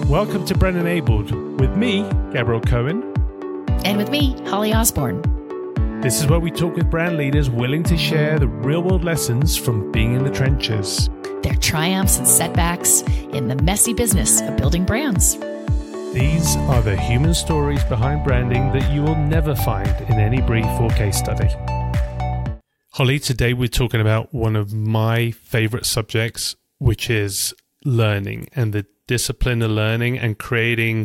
Welcome to Brand Enabled with me, Gabriel Cohen. And with me, Holly Osborne. This is where we talk with brand leaders willing to share the real-world lessons from being in the trenches. Their triumphs and setbacks in the messy business of building brands. These are the human stories behind branding that you will never find in any brief or case study. Holly, today we're talking about one of my favorite subjects, which is learning and the discipline of learning and creating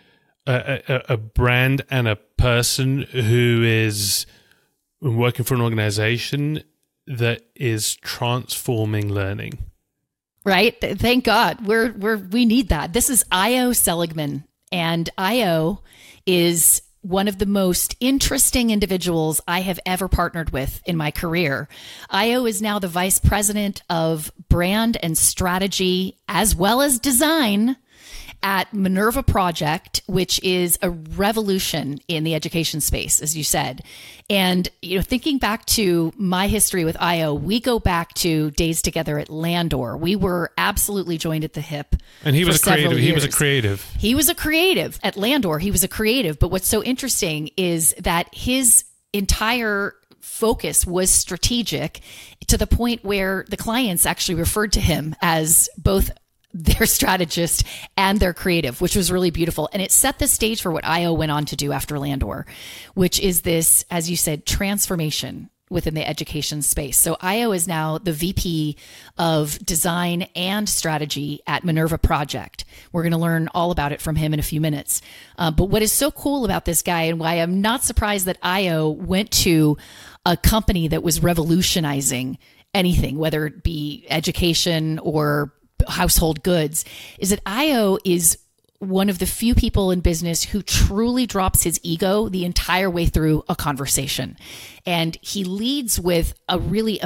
a brand and a person who is working for an organization that is transforming learning. Right? Thank God. We need that. This is Io Seligman, and Io is one of the most interesting individuals I have ever partnered with in my career. Io is now the vice president of brand and strategy as well as design at Minerva Project, which is a revolution in the education space, as you said. And, thinking back to my history with Io, we go back to days together at Landor. We were absolutely joined at the hip. And he was a creative. He was a creative. He was a creative at Landor. He was a creative. But what's so interesting is that his entire focus was strategic to the point where the clients actually referred to him as both their strategist and their creative, which was really beautiful. And it set the stage for what Io went on to do after Landor, which is this, as you said, transformation within the education space. So Io is now the VP of design and strategy at Minerva Project. We're going to learn all about it from him in a few minutes. But what is so cool about this guy, and why I'm not surprised that Io went to a company that was revolutionizing anything, whether it be education or household goods, is that Io is one of the few people in business who truly drops his ego the entire way through a conversation. And he leads with a really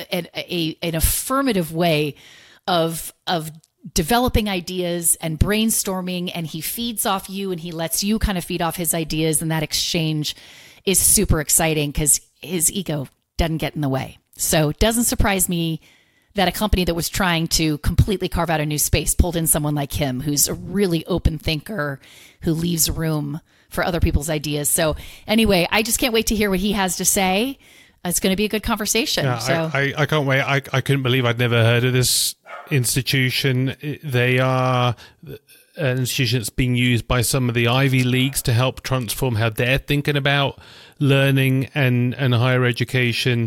an affirmative way of developing ideas and brainstorming, and he feeds off you and he lets you kind of feed off his ideas, and that exchange is super exciting because his ego doesn't get in the way. So it doesn't surprise me that a company that was trying to completely carve out a new space pulled in someone like him, who's a really open thinker, who leaves room for other people's ideas. So anyway, I just can't wait to hear what he has to say. It's going to be a good conversation. Yeah, I can't wait. I couldn't believe I'd never heard of this institution. They are an institution that's being used by some of the Ivy Leagues to help transform how they're thinking about learning and higher education.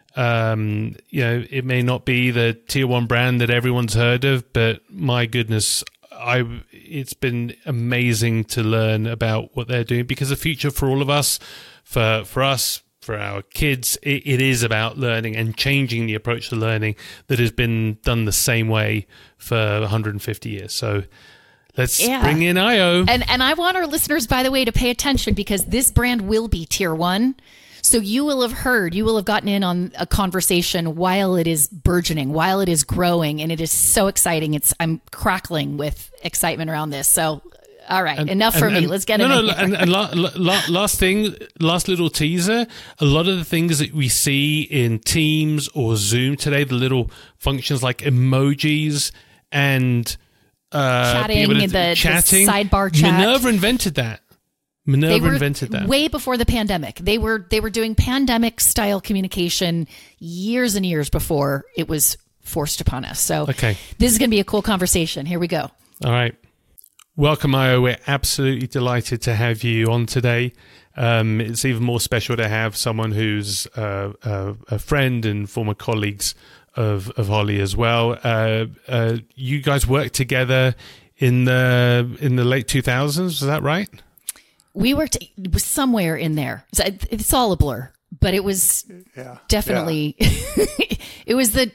It may not be the tier one brand that everyone's heard of, but my goodness, it's been amazing to learn about what they're doing, because the future for all of us, for us, for our kids, it is about learning and changing the approach to learning that has been done the same way for 150 years. So let's bring in Io. And I want our listeners, by the way, to pay attention, because this brand will be tier one. So you will have gotten in on a conversation while it is burgeoning, while it is growing, and it is so exciting. I'm crackling with excitement around this. So, all right, enough for me. Let's get into it. Last little teaser. A lot of the things that we see in Teams or Zoom today, the little functions like emojis and chatting, the sidebar chat. Minerva invented that. Minerva invented that way before the pandemic. They were doing pandemic style communication years and years before it was forced upon us. So This is going to be a cool conversation. Here we go. All right. Welcome, Io. We're absolutely delighted to have you on today. It's even more special to have someone who's a friend and former colleagues of Holly as well. You guys worked together in the late 2000s. Is that right? We worked somewhere in there. It's all a blur, but it was definitely, it was the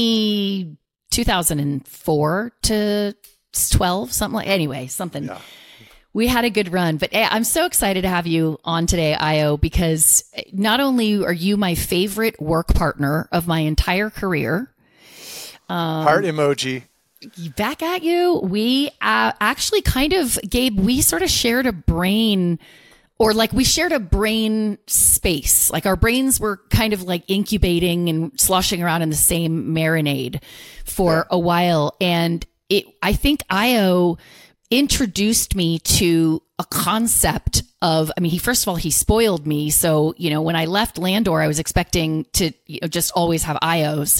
2004 to 12, something. Yeah. We had a good run, but I'm so excited to have you on today, Io, because not only are you my favorite work partner of my entire career. Heart emoji. Back at you. We actually Gabe, we sort of shared a brain, or like we shared a brain space. Like our brains were kind of like incubating and sloshing around in the same marinade for a while. And I think Io introduced me to a concept of, I mean, first of all, he spoiled me. So, when I left Landor, I was expecting to just always have IOs.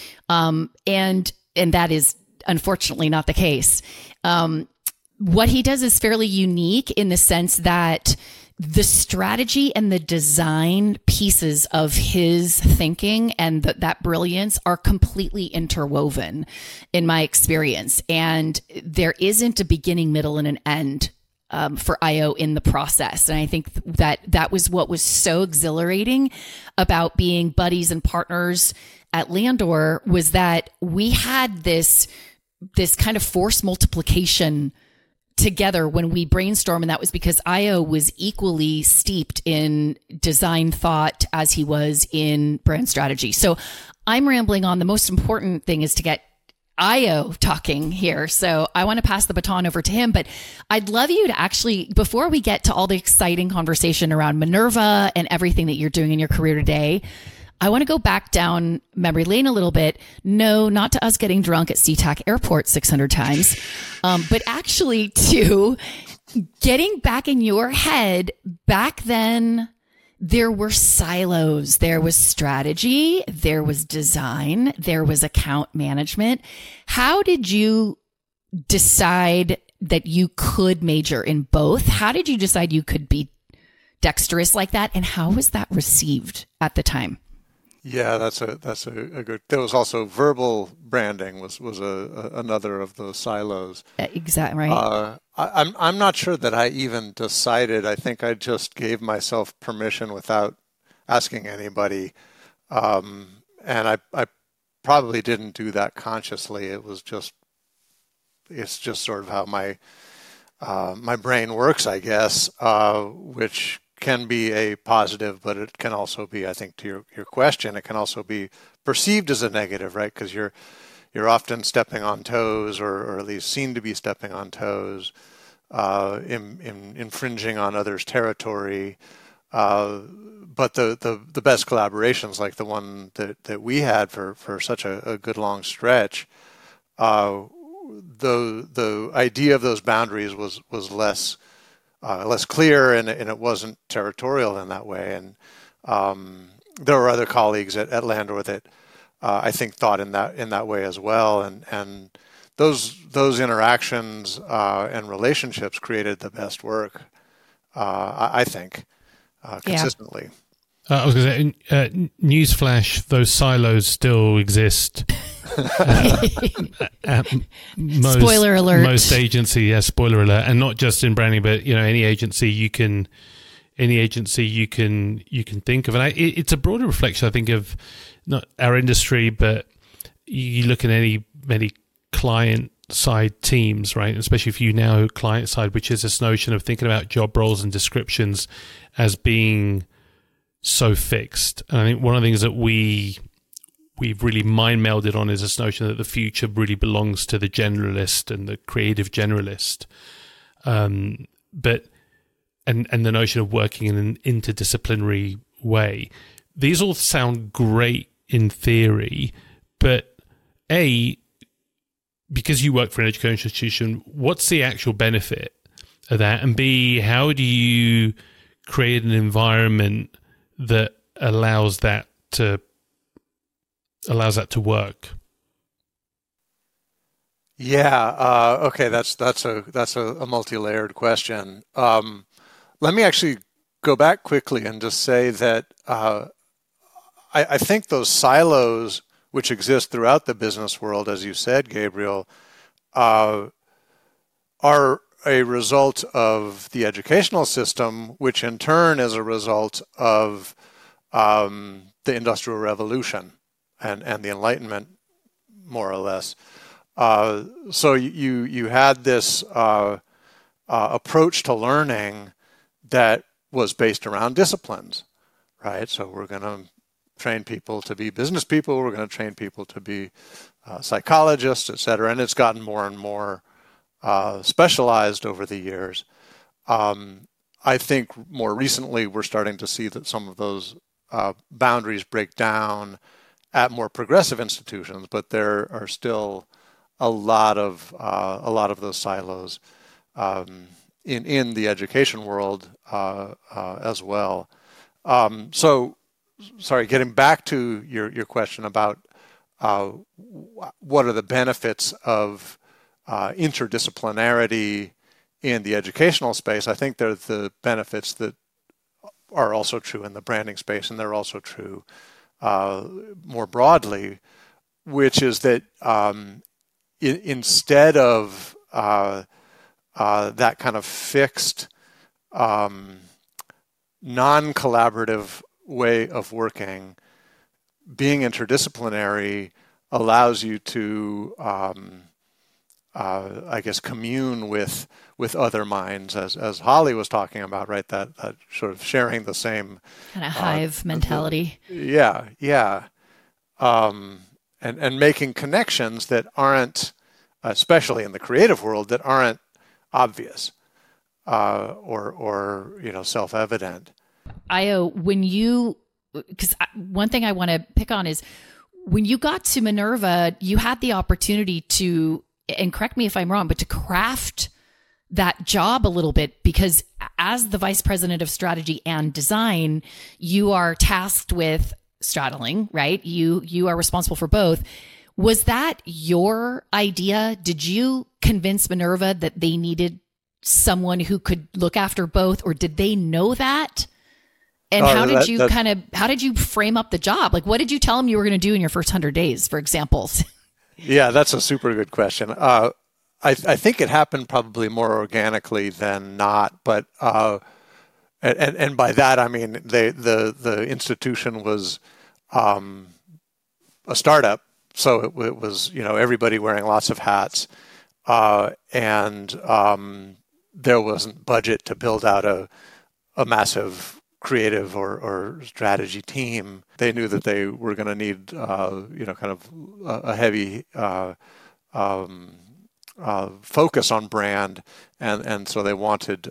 And that is unfortunately not the case. What he does is fairly unique in the sense that the strategy and the design pieces of his thinking and that brilliance are completely interwoven in my experience. And there isn't a beginning, middle, and an end for IO in the process. And I think that was what was so exhilarating about being buddies and partners at Landor, was that we had this kind of force multiplication together when we brainstorm. And that was because IO was equally steeped in design thought as he was in brand strategy. So I'm rambling on. The most important thing is to get IO talking here. So I want to pass the baton over to him, but I'd love you to actually, before we get to all the exciting conversation around Minerva and everything that you're doing in your career today, I want to go back down memory lane a little bit. No, not to us getting drunk at SeaTac Airport 600 times, but actually to getting back in your head. Back then, there were silos. There was strategy, there was design, there was account management. How did you decide that you could major in both? How did you decide you could be dexterous like that? And how was that received at the time? Yeah, that's a good. There was also verbal branding was another of those silos. Exactly right. I'm not sure that I even decided. I think I just gave myself permission without asking anybody, and I probably didn't do that consciously. It's just sort of how my brain works, I guess, which can be a positive, but it can also be, I think, to your question, it can also be perceived as a negative, right? Because you're often stepping on toes, or at least seen to be stepping on toes, infringing on others' territory. But the best collaborations, like the one that we had for such a good long stretch, the idea of those boundaries was less clear, and it wasn't territorial in that way. And there were other colleagues at Landor that I think thought in that way as well. And those interactions and relationships created the best work, I think, consistently. I was going to say, newsflash, those silos still exist. Spoiler alert. Most agency, yeah, spoiler alert, and not just in branding, but any agency you can think of, and it's a broader reflection, I think, of not our industry, but you look at many client side teams, right? Especially if you now client side, which is this notion of thinking about job roles and descriptions as being so fixed. And I think one of the things that we've really mind melded on is this notion that the future really belongs to the generalist and the creative generalist. But the notion of working in an interdisciplinary way. These all sound great in theory, but because you work for an educational institution, what's the actual benefit of that? And B, how do you create an environment that allows that to work? Yeah. Okay. That's a multi-layered question. Let me actually go back quickly and just say that I think those silos which exist throughout the business world, as you said, Gabriel, are a result of the educational system, which in turn is a result of the Industrial Revolution and the Enlightenment, more or less. So you had this approach to learning that was based around disciplines, right? So we're going to train people to be business people, we're going to train people to be psychologists, et cetera, and it's gotten more and more specialized over the years. I think more recently we're starting to see that some of those boundaries break down at more progressive institutions, but there are still a lot of those silos in the education world as well. So, sorry, getting back to your question about what are the benefits of interdisciplinarity in the educational space, I think they're the benefits that are also true in the branding space, and they're also true more broadly, which is that instead of that kind of fixed, non-collaborative way of working, being interdisciplinary allows you to, I guess, commune with other minds, as Holly was talking about, right? That sort of sharing the same kind of hive mentality. Yeah. And making connections that aren't, especially in the creative world, that aren't obvious or self-evident. Io, because one thing I want to pick on is when you got to Minerva, you had the opportunity to, and correct me if I'm wrong, but to craft that job a little bit, because as the vice president of strategy and design, you are tasked with straddling, right? You are responsible for both. Was that your idea? Did you convince Minerva that they needed someone who could look after both, or did they know that? And how did you frame up the job? Like, what did you tell them you were going to do in your first 100 days, for example? Yeah, that's a super good question. I think it happened probably more organically than not, but and by that I mean the institution was a startup, so it was everybody wearing lots of hats, and there wasn't budget to build out a massive creative or strategy team. They knew that they were going to need kind of a heavy focus on brand, and so they wanted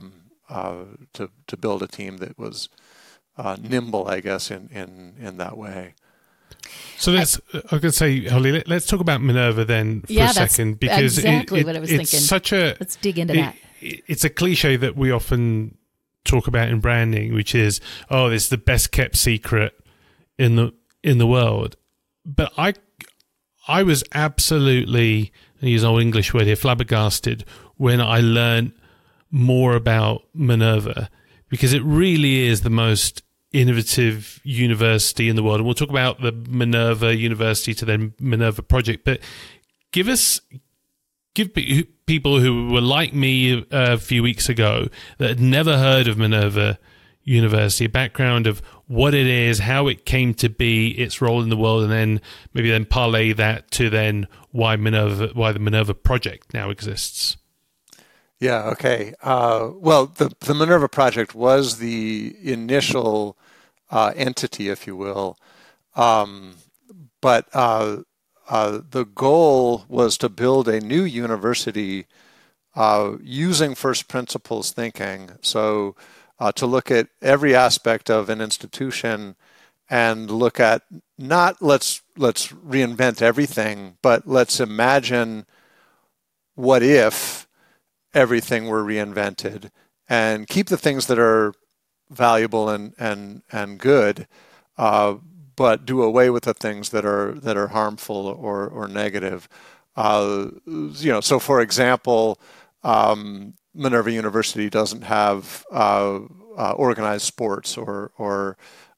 to build a team that was nimble, I guess, in that way. So I was going to say, Holly, let's talk about Minerva then for a second, because exactly what I was it's thinking. Let's dig into that. It's a cliche that we often talk about in branding, which is, this is the best kept secret in the world. But I was absolutely, I use an old English word here, flabbergasted when I learned more about Minerva, because it really is the most innovative university in the world. And we'll talk about the Minerva University to then Minerva Project, but give people who were like me a few weeks ago that had never heard of Minerva University a background of what it is, how it came to be, its role in the world, and then maybe then parlay that to then why the Minerva Project now exists. Yeah, okay. Well, the Minerva Project was the initial entity, if you will, but the goal was to build a new university using first principles thinking. So to look at every aspect of an institution and look at not let's reinvent everything, but let's imagine what if everything were reinvented, and keep the things that are valuable and good, but do away with the things that are harmful or negative. So for example, Minerva University doesn't have organized sports or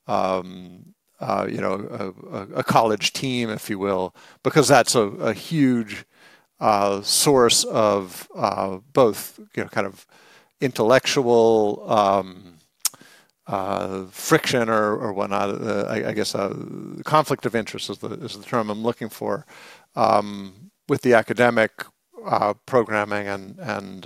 a college team, if you will, because that's a huge source of both kind of intellectual friction or whatnot. I guess conflict of interest is the term I'm looking for, with the academic programming and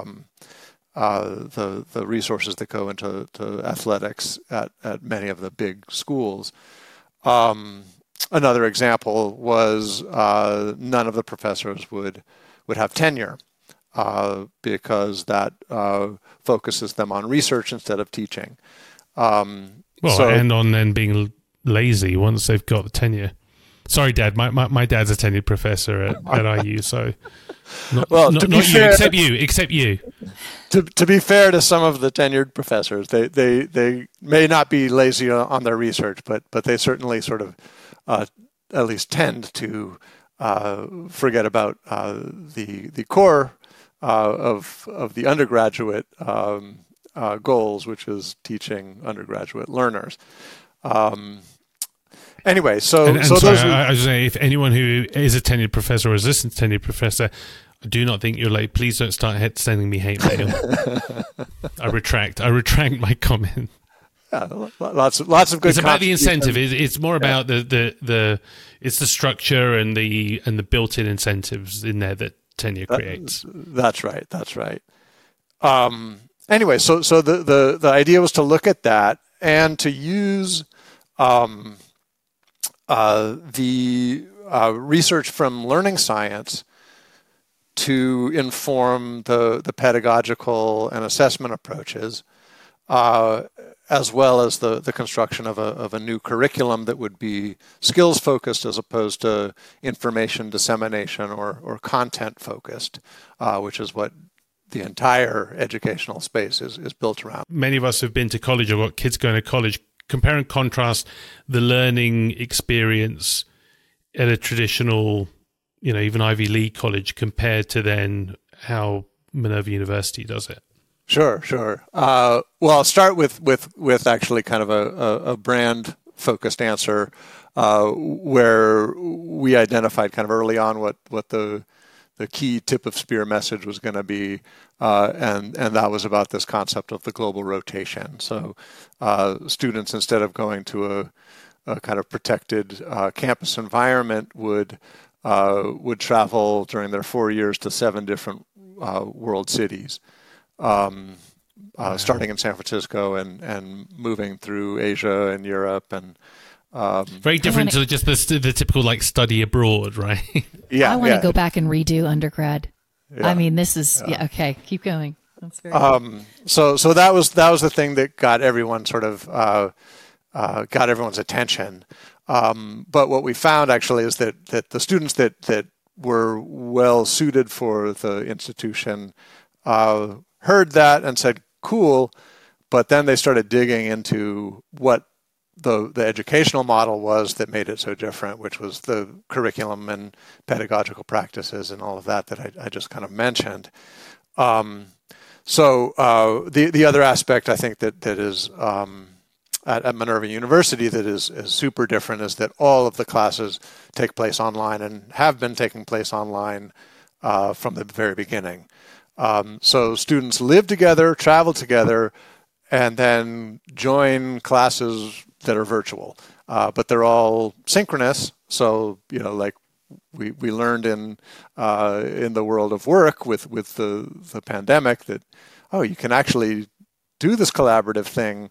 the resources that go into athletics at many of the big schools. Another example was none of the professors would have tenure because that focuses them on research instead of teaching. And on then being lazy once they've got the tenure. Sorry, Dad. My dad's a tenured professor at IU, so not you, except you. To be fair to some of the tenured professors, they may not be lazy on their research, but they certainly sort of at least tend to forget about the core of the undergraduate goals, which is teaching undergraduate learners. Anyway, so those I was saying, if anyone who is a tenured professor or is listening to tenured professor, I do not think you're late. Please don't start sending me hate mail. I retract my comment. Yeah, lots of good. It's about the incentive. It's more about the it's the structure and the built-in incentives in there that tenure creates. That's right. Anyway, so the idea was to look at that and to use the research from learning science to inform the pedagogical and assessment approaches, as well as the construction of a new curriculum that would be skills focused as opposed to information dissemination or content focused, which is what the entire educational space is built around. Many of us have been to college or got kids going to college. Compare and contrast the learning experience at a traditional, even Ivy League college compared to then how Minerva University does it. Sure. Well, I'll start with actually kind of a brand focused answer, where we identified kind of early on what the key tip of spear message was going to be, and that was about this concept of the global rotation. So students, instead of going to a kind of protected campus environment, would travel during their 4 years to 7 different world cities, starting in San Francisco and moving through Asia and Europe and. Very different to just the typical study abroad, right? Yeah, I want to go back and redo undergrad. Yeah. I mean, this is okay. Keep going. That's very so that was the thing that got everyone sort of got everyone's attention. But what we found actually is that the students that were well suited for the institution heard that and said, "Cool," but then they started digging into what the educational model was that made it so different, which was the curriculum and pedagogical practices and all of that I just kind of mentioned. So the other aspect I think that is at Minerva University that is super different is that all of the classes take place online and have been taking place online from the very beginning. So students live together, travel together, and then join classes that are virtual, but they're all synchronous. So we learned in the world of work with the pandemic that you can actually do this collaborative thing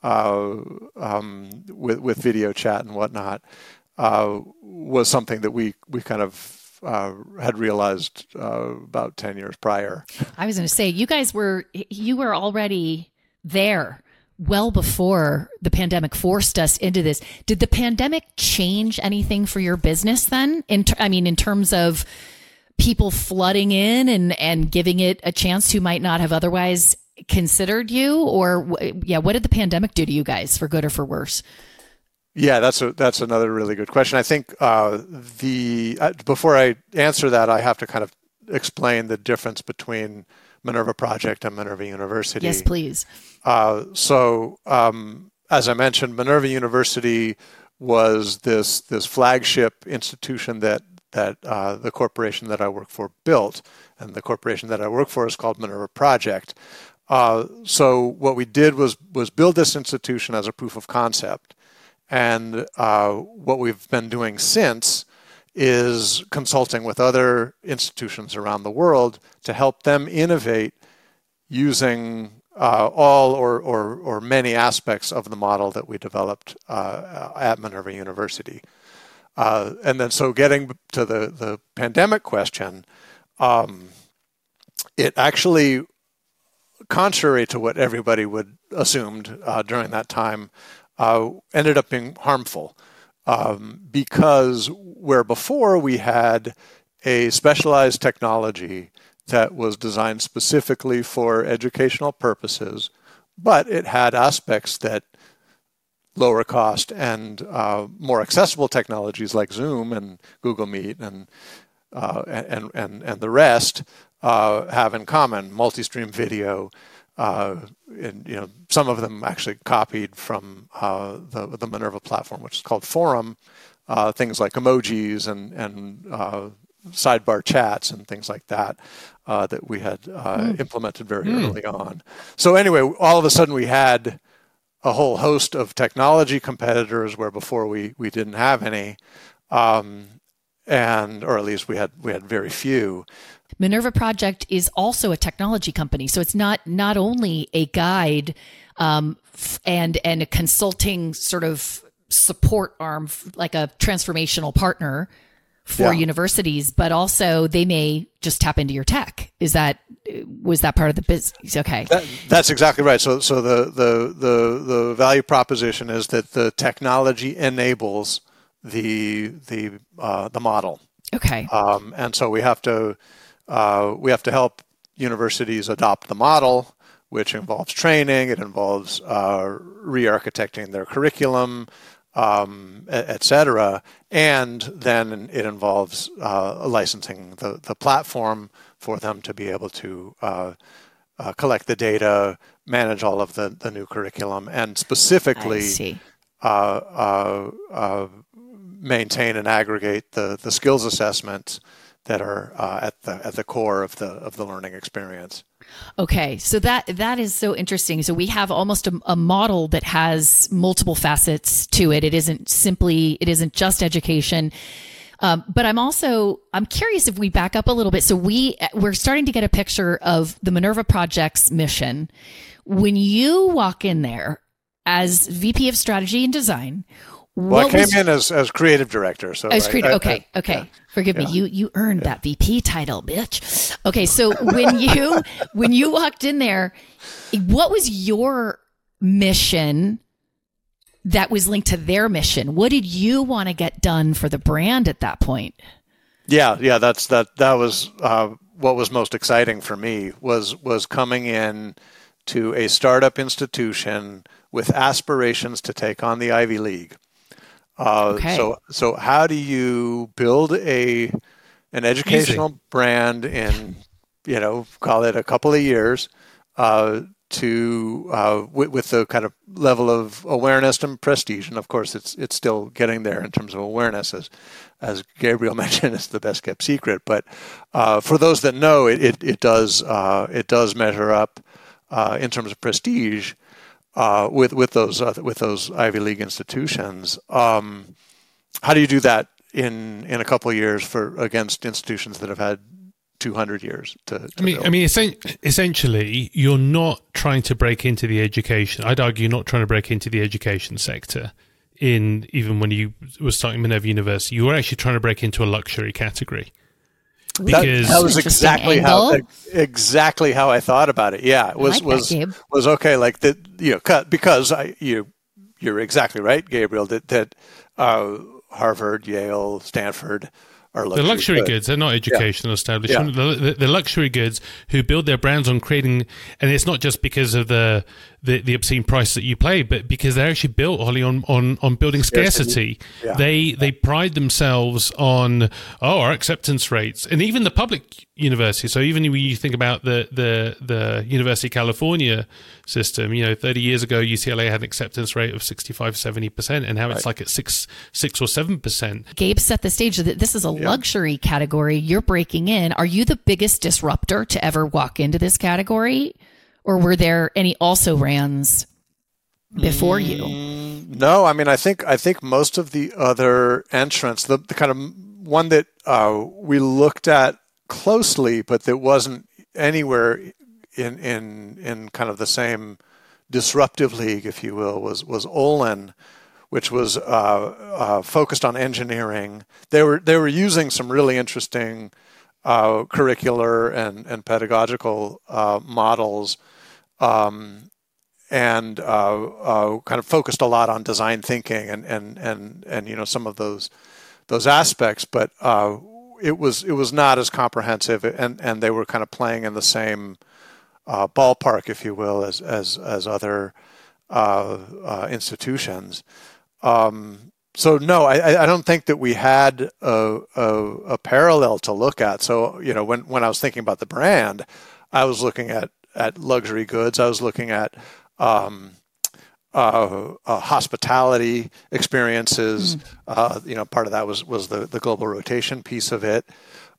with video chat and whatnot, was something that we kind of had realized about 10 years prior. I was going to say, you were already there well before the pandemic forced us into this. Did the pandemic change anything for your business then? In terms of people flooding in and giving it a chance who might not have otherwise considered you? Or what did the pandemic do to you guys, for good or for worse? Yeah, that's another really good question. I think before I answer that, I have to kind of explain the difference between Minerva Project and Minerva University. Yes, please. So, as I mentioned, Minerva University was this flagship institution that the corporation that I work for built, and the corporation that I work for is called Minerva Project. So what we did was build this institution as a proof of concept, and what we've been doing since is consulting with other institutions around the world to help them innovate using all or many aspects of the model that we developed at Minerva University. And then so getting to the pandemic question, it actually, contrary to what everybody would assumed during that time, ended up being harmful. because where before we had a specialized technology that was designed specifically for educational purposes, but it had aspects that lower cost and more accessible technologies like Zoom and Google Meet and the rest have in common. Multi-stream video, and some of them actually copied from the Minerva platform, which is called Forum. Things like emojis and sidebar chats and things like that that we had implemented very early on. So anyway, all of a sudden we had a whole host of technology competitors where before we didn't have any, or at least we had very few. Minerva Project is also a technology company, so it's not only a guide and a consulting sort of support arm, like a transformational partner for universities, but also they may just tap into your tech. Was that part of the business? Okay, that's exactly right. So the value proposition is that the technology enables the model. Okay, and so we have to help universities adopt the model, which involves training. It involves re-architecting their curriculum, et cetera. And then it involves licensing the platform for them to be able to collect the data, manage all of the new curriculum, and specifically maintain and aggregate the skills assessments that are at the core of the learning experience. Okay, so that is so interesting. So we have almost a model that has multiple facets to it. It isn't just education. But I'm curious if we back up a little bit. So we're starting to get a picture of the Minerva Project's mission. When you walk in there as VP of Strategy and Design, I came in as creative director. So as creative. Okay. Yeah. Forgive me. You earned that VP title, bitch. Okay. So when you walked in there, what was your mission that was linked to their mission? What did you want to get done for the brand at that point? Yeah. That was what was most exciting for me was coming in to a startup institution with aspirations to take on the Ivy League. So how do you build an educational brand in, call it a couple of years, with the kind of level of awareness and prestige, and of course it's still getting there in terms of awareness, as Gabriel mentioned, it's the best kept secret. But for those that know, it does measure up in terms of prestige. With those Ivy League institutions, how do you do that in a couple of years against institutions that have had 200 years to build? I mean, essentially, you're not trying to break into the education. I'd argue you're not trying to break into the education sector. Even when you were starting Minerva University, you were actually trying to break into a luxury category. Because that was exactly how I thought about it. Yeah, it was okay. Like that, because you're exactly right, Gabriel. That Harvard, Yale, Stanford are luxury goods. They're not educational establishment. Yeah. The luxury goods who build their brands on creating, and it's not just because of the obscene price that you pay, but because they're actually built, Holly, on building scarcity. Yeah. They pride themselves on our acceptance rates, and even the public university. So even when you think about the University of California system, 30 years ago UCLA had an acceptance rate of 65-70%, and now it's like at 6 or 7%. Gabe set the stage that this is a luxury category. You're breaking in. Are you the biggest disruptor to ever walk into this category? Or were there any also-rans before you? No, I mean, I think most of the other entrants, the kind of one that we looked at closely, but that wasn't anywhere in kind of the same disruptive league, if you will, was Olin, which was focused on engineering. They were using some really interesting curricular and pedagogical models, kind of focused a lot on design thinking and some of those aspects, but it was not as comprehensive, and they were kind of playing in the same ballpark, if you will, as other institutions. So no, I don't think that we had a parallel to look at. So when I was thinking about the brand, I was looking at luxury goods. I was looking at hospitality experiences. Part of that was the global rotation piece of it,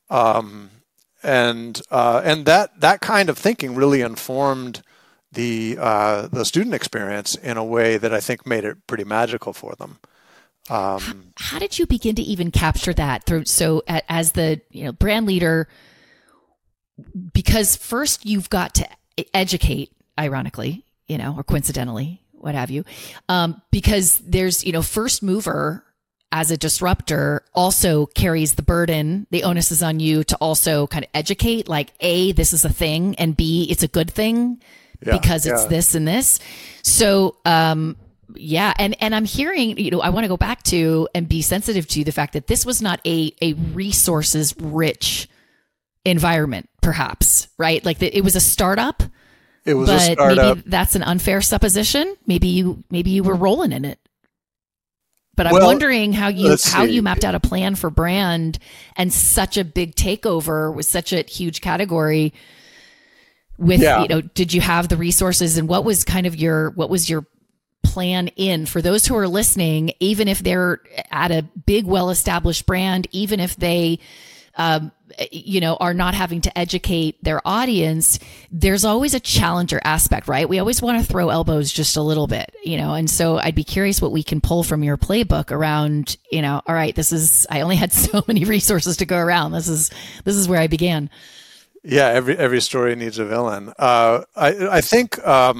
and that kind of thinking really informed the student experience in a way that I think made it pretty magical for them. How did you begin to even capture that through? So as the brand leader, because first you've got to educate, ironically, or coincidentally, what have you, because there's, first mover as a disruptor also carries the burden. The onus is on you to also kind of educate, like A, this is a thing, and B, it's a good thing because it's this and this. So, yeah. And I'm hearing, I want to go back to and be sensitive to the fact that this was not a resources rich environment, perhaps, right? Like it was a startup. It was a startup. Maybe that's an unfair supposition. Maybe you were rolling in it. But I'm wondering how you mapped out a plan for brand and such a big takeover with such a huge category. With did you have the resources, and what was your plan in for those who are listening, even if they're at a big, well-established brand, even if they, are not having to educate their audience, there's always a challenger aspect, right? We always want to throw elbows just a little bit, and so I'd be curious what we can pull from your playbook around, all right, I only had so many resources to go around. This is where I began. Yeah. Every story needs a villain. I think,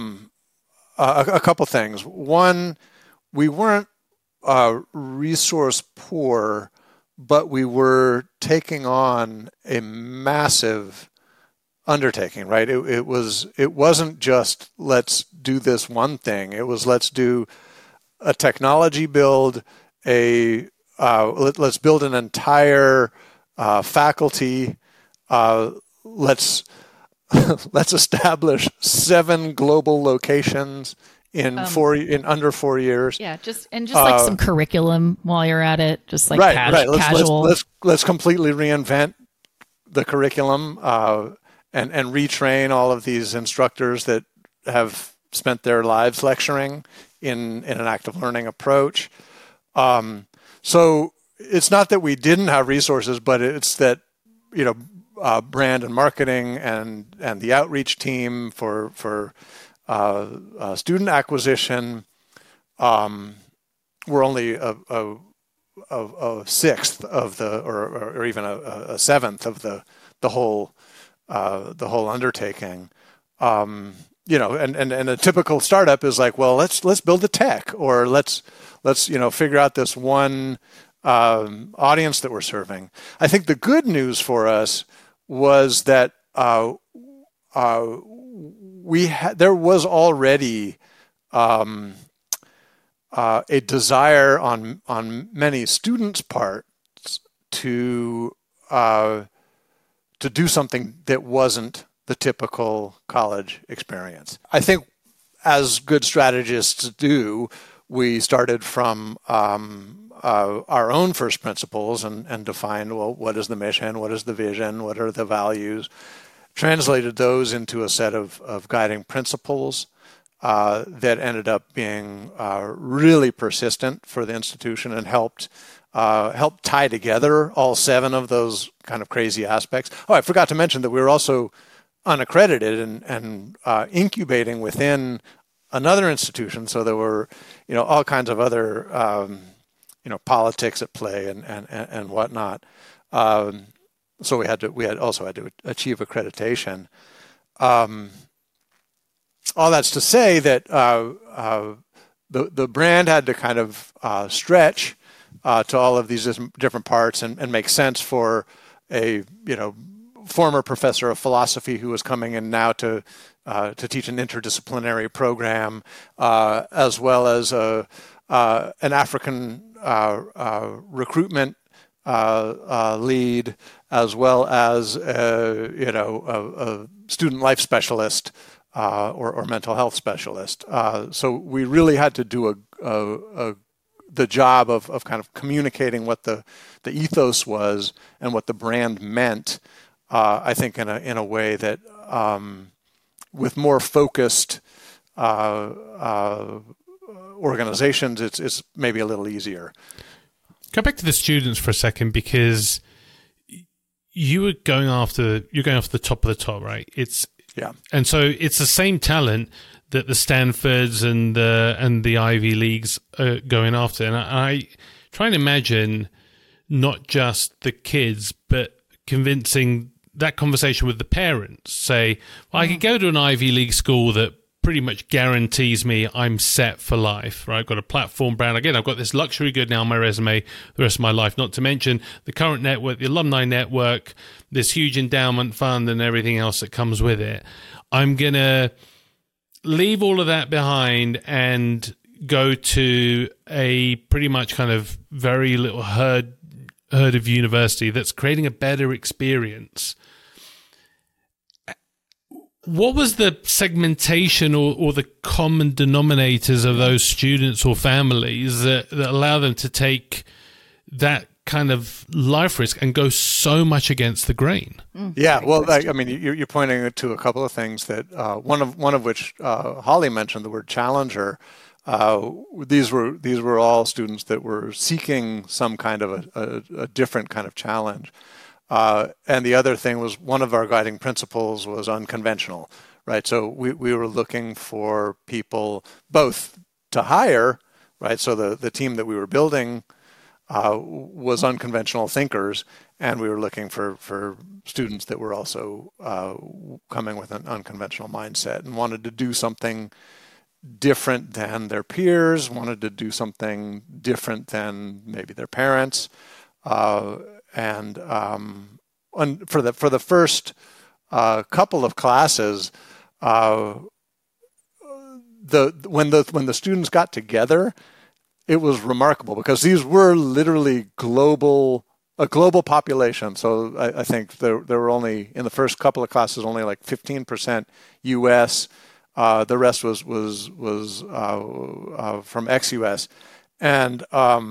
a couple things. One, we weren't resource poor, but we were taking on a massive undertaking, right? It wasn't just let's do this one thing. It was let's do a technology build, let's build an entire faculty. Let's establish 7 global locations in under 4 years. Yeah, just like some curriculum while you're at it, just like casual. Let's completely reinvent the curriculum and retrain all of these instructors that have spent their lives lecturing in an active learning approach. So it's not that we didn't have resources, but it's that brand and marketing and the outreach team for student acquisition were only a sixth of the, or even a seventh of the whole undertaking. And a typical startup is like, well, let's build the tech, or let's figure out this one audience that we're serving. I think the good news for us was that there was already a desire on many students' parts to do something that wasn't the typical college experience. I think, as good strategists do, we started from our own first principles and defined, well, what is the mission? What is the vision? What are the values? Translated those into a set of guiding principles that ended up being really persistent for the institution and helped tie together all 7 of those kind of crazy aspects. Oh, I forgot to mention that we were also unaccredited and incubating within another institution. So there were, all kinds of other, politics at play and whatnot. So we also had to achieve accreditation. All that's to say that the brand had to kind of stretch to all of these different parts and make sense for a former professor of philosophy who was coming in now to teach an interdisciplinary program, as well as an African recruitment lead, as well as a student life specialist or mental health specialist. So we really had to do the job of kind of communicating what the ethos was and what the brand meant. I think in a way that with more focused organizations, it's maybe a little easier. Go back to the students for a second, because you're going after the top of the top, right? Yeah, and so it's the same talent that the Stanfords and the Ivy Leagues are going after. And I try and imagine not just the kids, but convincing that conversation with the parents. Say, well, I could go to an Ivy League school that pretty much guarantees me I'm set for life, right? I've got a platform brand. Again, I've got this luxury good now on my resume the rest of my life, not to mention the current network, the alumni network, this huge endowment fund and everything else that comes with it. I'm going to leave all of that behind and go to a pretty much kind of very little herd of university that's creating a better experience. What was the segmentation or the common denominators of those students or families that allow them to take that kind of life risk and go so much against the grain? Yeah, well, I mean, you're pointing to a couple of things that one of which Holly mentioned, the word challenger. These were all students that were seeking some kind of a different kind of challenge. And the other thing was, one of our guiding principles was unconventional, right? So we were looking for people both to hire, right? So the team that we were building was unconventional thinkers, and we were looking for students that were also coming with an unconventional mindset and wanted to do something different than their peers, wanted to do something different than maybe their parents. And for the first couple of classes, when the students got together, it was remarkable, because these were literally a global population. So I think there were only, in the first couple of classes, only like 15% U.S. The rest was from ex-U.S. And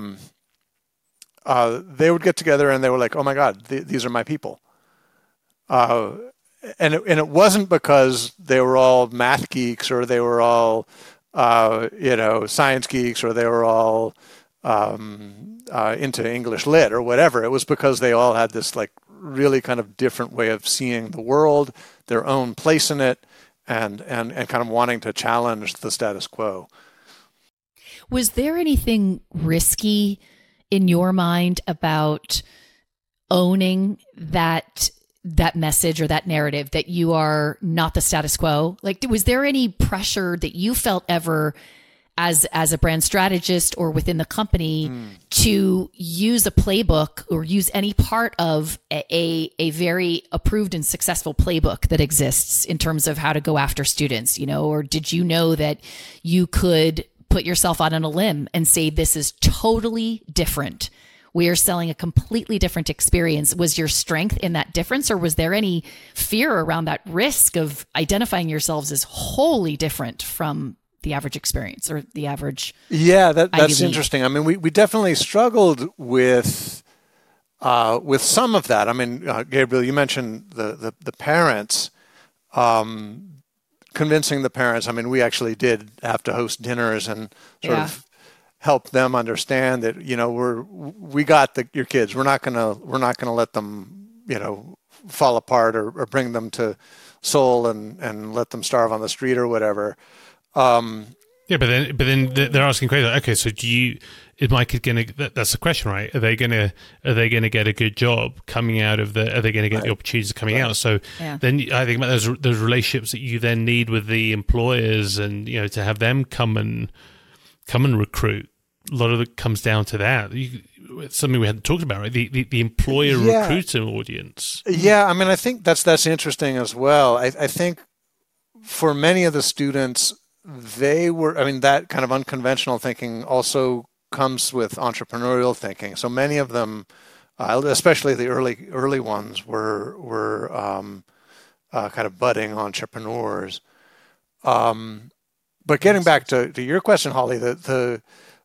they would get together and they were like, "Oh my God, these are my people." And it wasn't because they were all math geeks, or they were all science geeks, or they were all into English lit or whatever. It was because they all had this like really kind of different way of seeing the world, their own place in it, and kind of wanting to challenge the status quo. Was there anything risky in your mind about owning that message or that narrative that you are not the status quo? Like, was there any pressure that you felt ever as a brand strategist or within the company to use a playbook or use any part of a very approved and successful playbook that exists in terms of how to go after students, or did you know that you could put yourself out on a limb and say, this is totally different? We are selling a completely different experience. Was your strength in that difference, or was there any fear around that risk of identifying yourselves as wholly different from the average experience or the average? Yeah, that's interesting. I mean, we definitely struggled with some of that. I mean, Gabriel, you mentioned the parents. Convincing the parents. I mean, we actually did have to host dinners and sort of help them understand that we got your kids. We're not gonna let them fall apart or bring them to Seoul and let them starve on the street or whatever. Yeah, but then they're asking questions. Okay, so is my kid gonna? That's the question, right? Are they gonna get a good job coming out of the? Are they gonna get the opportunities coming out? So then I think about those relationships that you then need with the employers, and to have them come and recruit. lot of it comes down to that. It's something we hadn't talked about, right? The employer recruiter audience. Yeah, I mean, I think that's interesting as well. I think for many of the students, that kind of unconventional thinking also comes with entrepreneurial thinking. So many of them, especially the early ones, were kind of budding entrepreneurs. But getting back to your question, Holly, the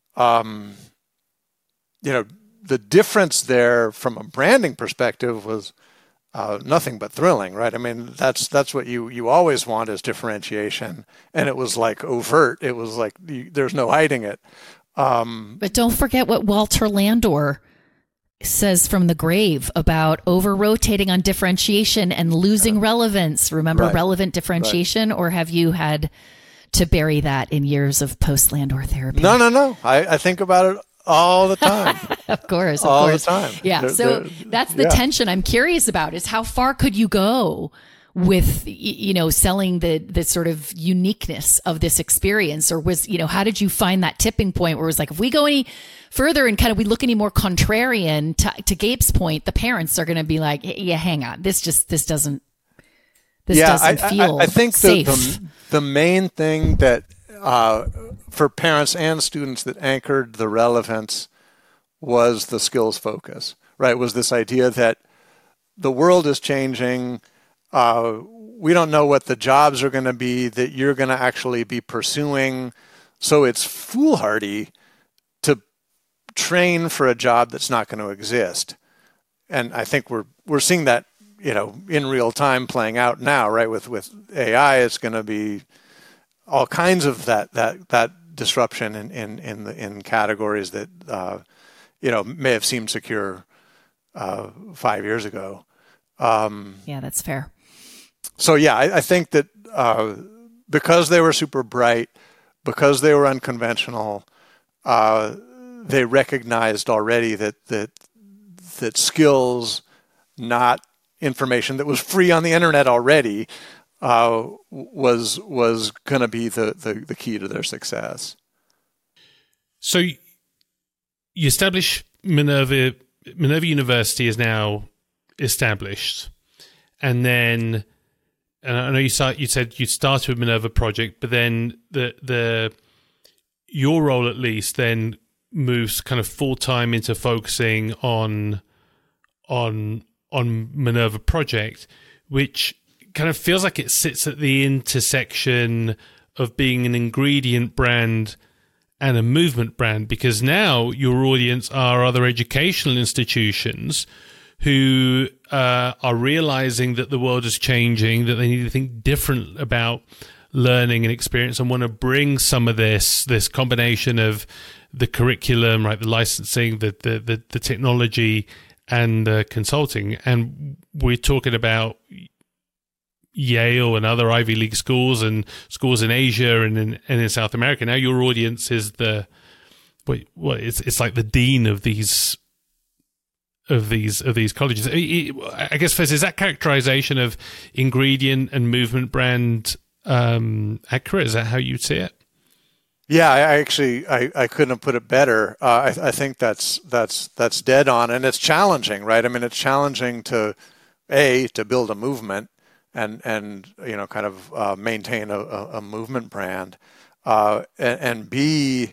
difference there from a branding perspective was nothing but thrilling, right? I mean, that's what you always want is differentiation, and it was like overt. It was like there's no hiding it. But don't forget what Walter Landor says from the grave about over-rotating on differentiation and losing relevance. Remember relevant differentiation, or have you had to bury that in years of post-Landor therapy? No. I think about it all the time. Of course. The time. Yeah. So that's the tension I'm curious about, is how far could you go with, selling the sort of uniqueness of this experience? Or was, how did you find that tipping point where it was like, if we go any further and kind of we look any more contrarian, to Gabe's point, the parents are going to be like, yeah, hang on. This doesn't feel I think safe. The main thing that for parents and students that anchored the relevance was the skills focus, right? Was this idea that the world is changing. We don't know what the jobs are going to be that you're going to actually be pursuing. So it's foolhardy to train for a job that's not going to exist. And I think we're seeing that, in real time playing out now, right? With AI, it's going to be all kinds of that disruption in categories that may have seemed secure 5 years ago. Yeah, that's fair. So yeah, I think that because they were super bright, because they were unconventional, they recognized already that skills, not information that was free on the internet already, was going to be the key to their success. So you establish Minerva University is now established, and then, and I know you said you started with Minerva Project, but then your role at least then moves kind of full time into focusing on Minerva Project, which kind of feels like it sits at the intersection of being an ingredient brand and a movement brand, because now your audience are other educational institutions who are realizing that the world is changing, that they need to think different about learning and experience, and want to bring some of this combination of the curriculum, right, the licensing, the technology, and the consulting. And we're talking about Yale and other Ivy League schools and schools in Asia and in South America. Now your audience is it's like the dean of these colleges. I guess first, is that characterization of ingredient and movement brand accurate? Is that how you'd see it? Yeah, I couldn't have put it better. I think that's dead on, and it's challenging, right? I mean, it's challenging to build a movement and kind of maintain a movement brand, and B,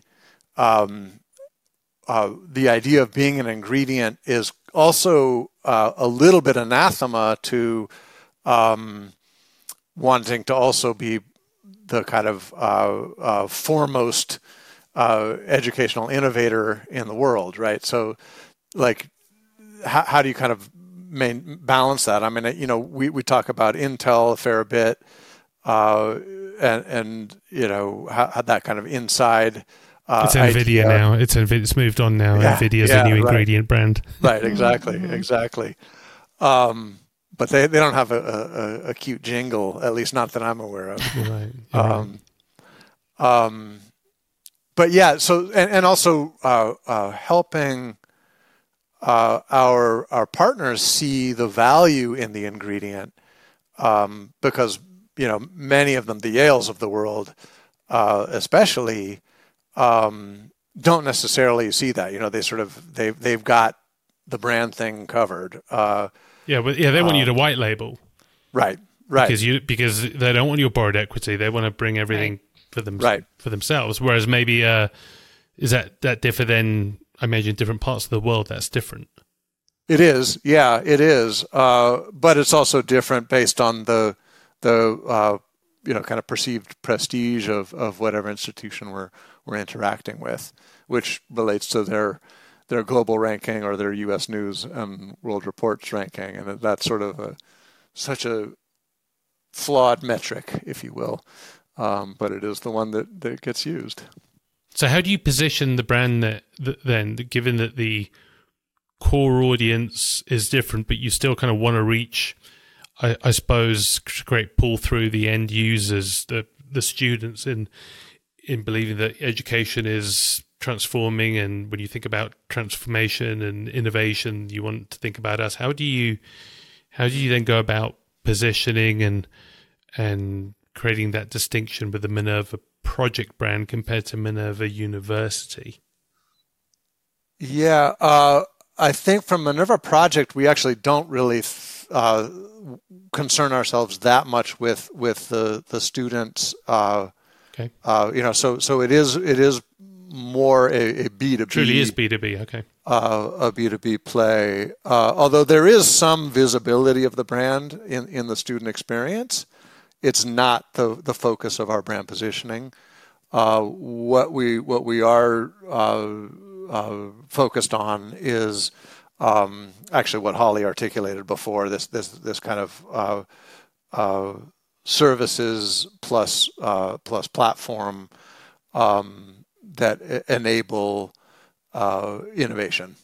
the idea of being an ingredient is also a little bit anathema to wanting to also be the kind of foremost educational innovator in the world, right? So, like, how do you kind of balance that? I mean, we talk about Intel a fair bit, and how that kind of inside. It's NVIDIA now. It's moved on now. Yeah, NVIDIA's a new ingredient brand. Right, exactly. But they don't have a cute jingle, at least not that I'm aware of. Right. But yeah, so and also helping our partners see the value in the ingredient, because many of them, the Yales of the world, especially, don't necessarily see that. They've got the brand thing covered. They want you to white label, right, because they don't want your borrowed equity. They want to bring everything for themselves. Whereas maybe is that differ then? I imagine different parts of the world that's different. It is, yeah, it is. But it's also different based on the kind of perceived prestige of whatever institution we're interacting with, which relates to their global ranking or their U.S. News and World Report's ranking, and that's sort of such a flawed metric, if you will. But it is the one that gets used. So how do you position the brand then, given that the core audience is different, but you still kind of want to reach, I suppose, great pull through the end users, the students in believing that education is transforming, and when you think about transformation and innovation, you want to think about us. How do you then go about positioning and creating that distinction with the Minerva Project brand compared to Minerva University? Yeah, I think from Minerva Project, we actually don't really concern ourselves that much with the students. Okay. So it is more a B2B. Truly is B2B. Okay. A B2B play. Although there is some visibility of the brand in the student experience, it's not the focus of our brand positioning. What we are focused on is actually what Holly articulated before, this kind of services plus platform that enable innovation.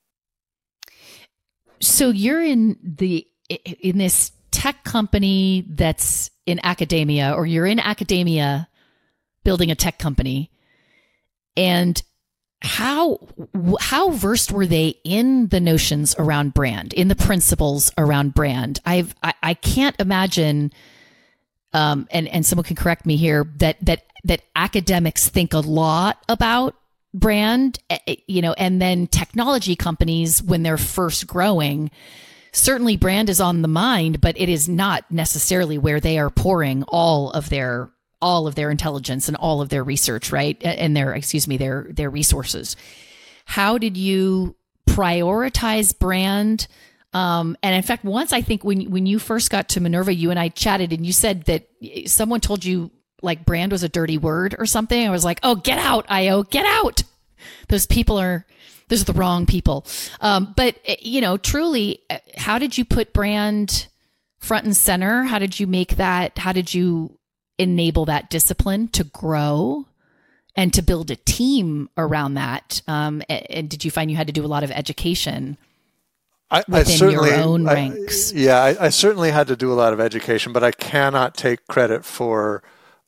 So you're in this tech company that's in academia, or you're in academia building a tech company, and how versed were they in the notions around brand, in the principles around brand? I can't imagine, and someone can correct me here, that academics think a lot about brand, and then technology companies, when they're first growing, certainly brand is on the mind, but it is not necessarily where they are pouring all of their intelligence and all of their research, right? And their resources. How did you prioritize brand? And in fact, once I think when you first got to Minerva, you and I chatted and you said that someone told you like brand was a dirty word or something. I was like, oh, get out, IO, get out. Those are the wrong people. But truly, how did you put brand front and center? How did you enable that discipline to grow and to build a team around that? And did you find you had to do a lot of education within your own ranks? I certainly had to do a lot of education, but I cannot take credit for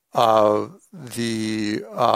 the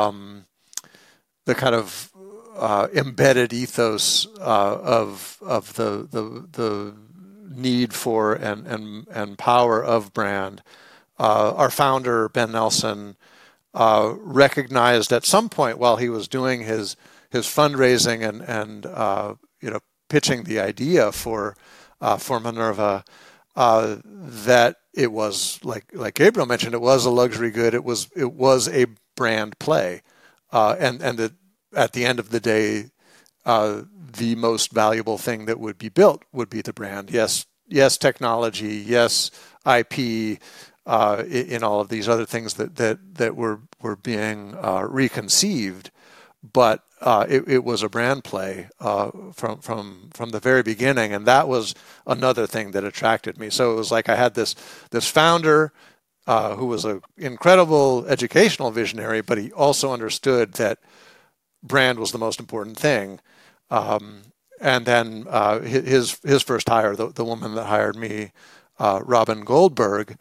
kind of embedded ethos of the need for and power of brand. Our founder, Ben Nelson, recognized at some point while he was doing his fundraising and pitching the idea for Minerva, that it was like Gabriel mentioned, it was a luxury good. It was a brand play, and that at the end of the day, the most valuable thing that would be built would be the brand. Yes, technology. Yes, IP. In all of these other things that were being reconceived, but it was a brand play from the very beginning, and that was another thing that attracted me. So it was like I had this founder who was an incredible educational visionary, but he also understood that brand was the most important thing. And then his first hire, the woman that hired me, Robin Goldberg,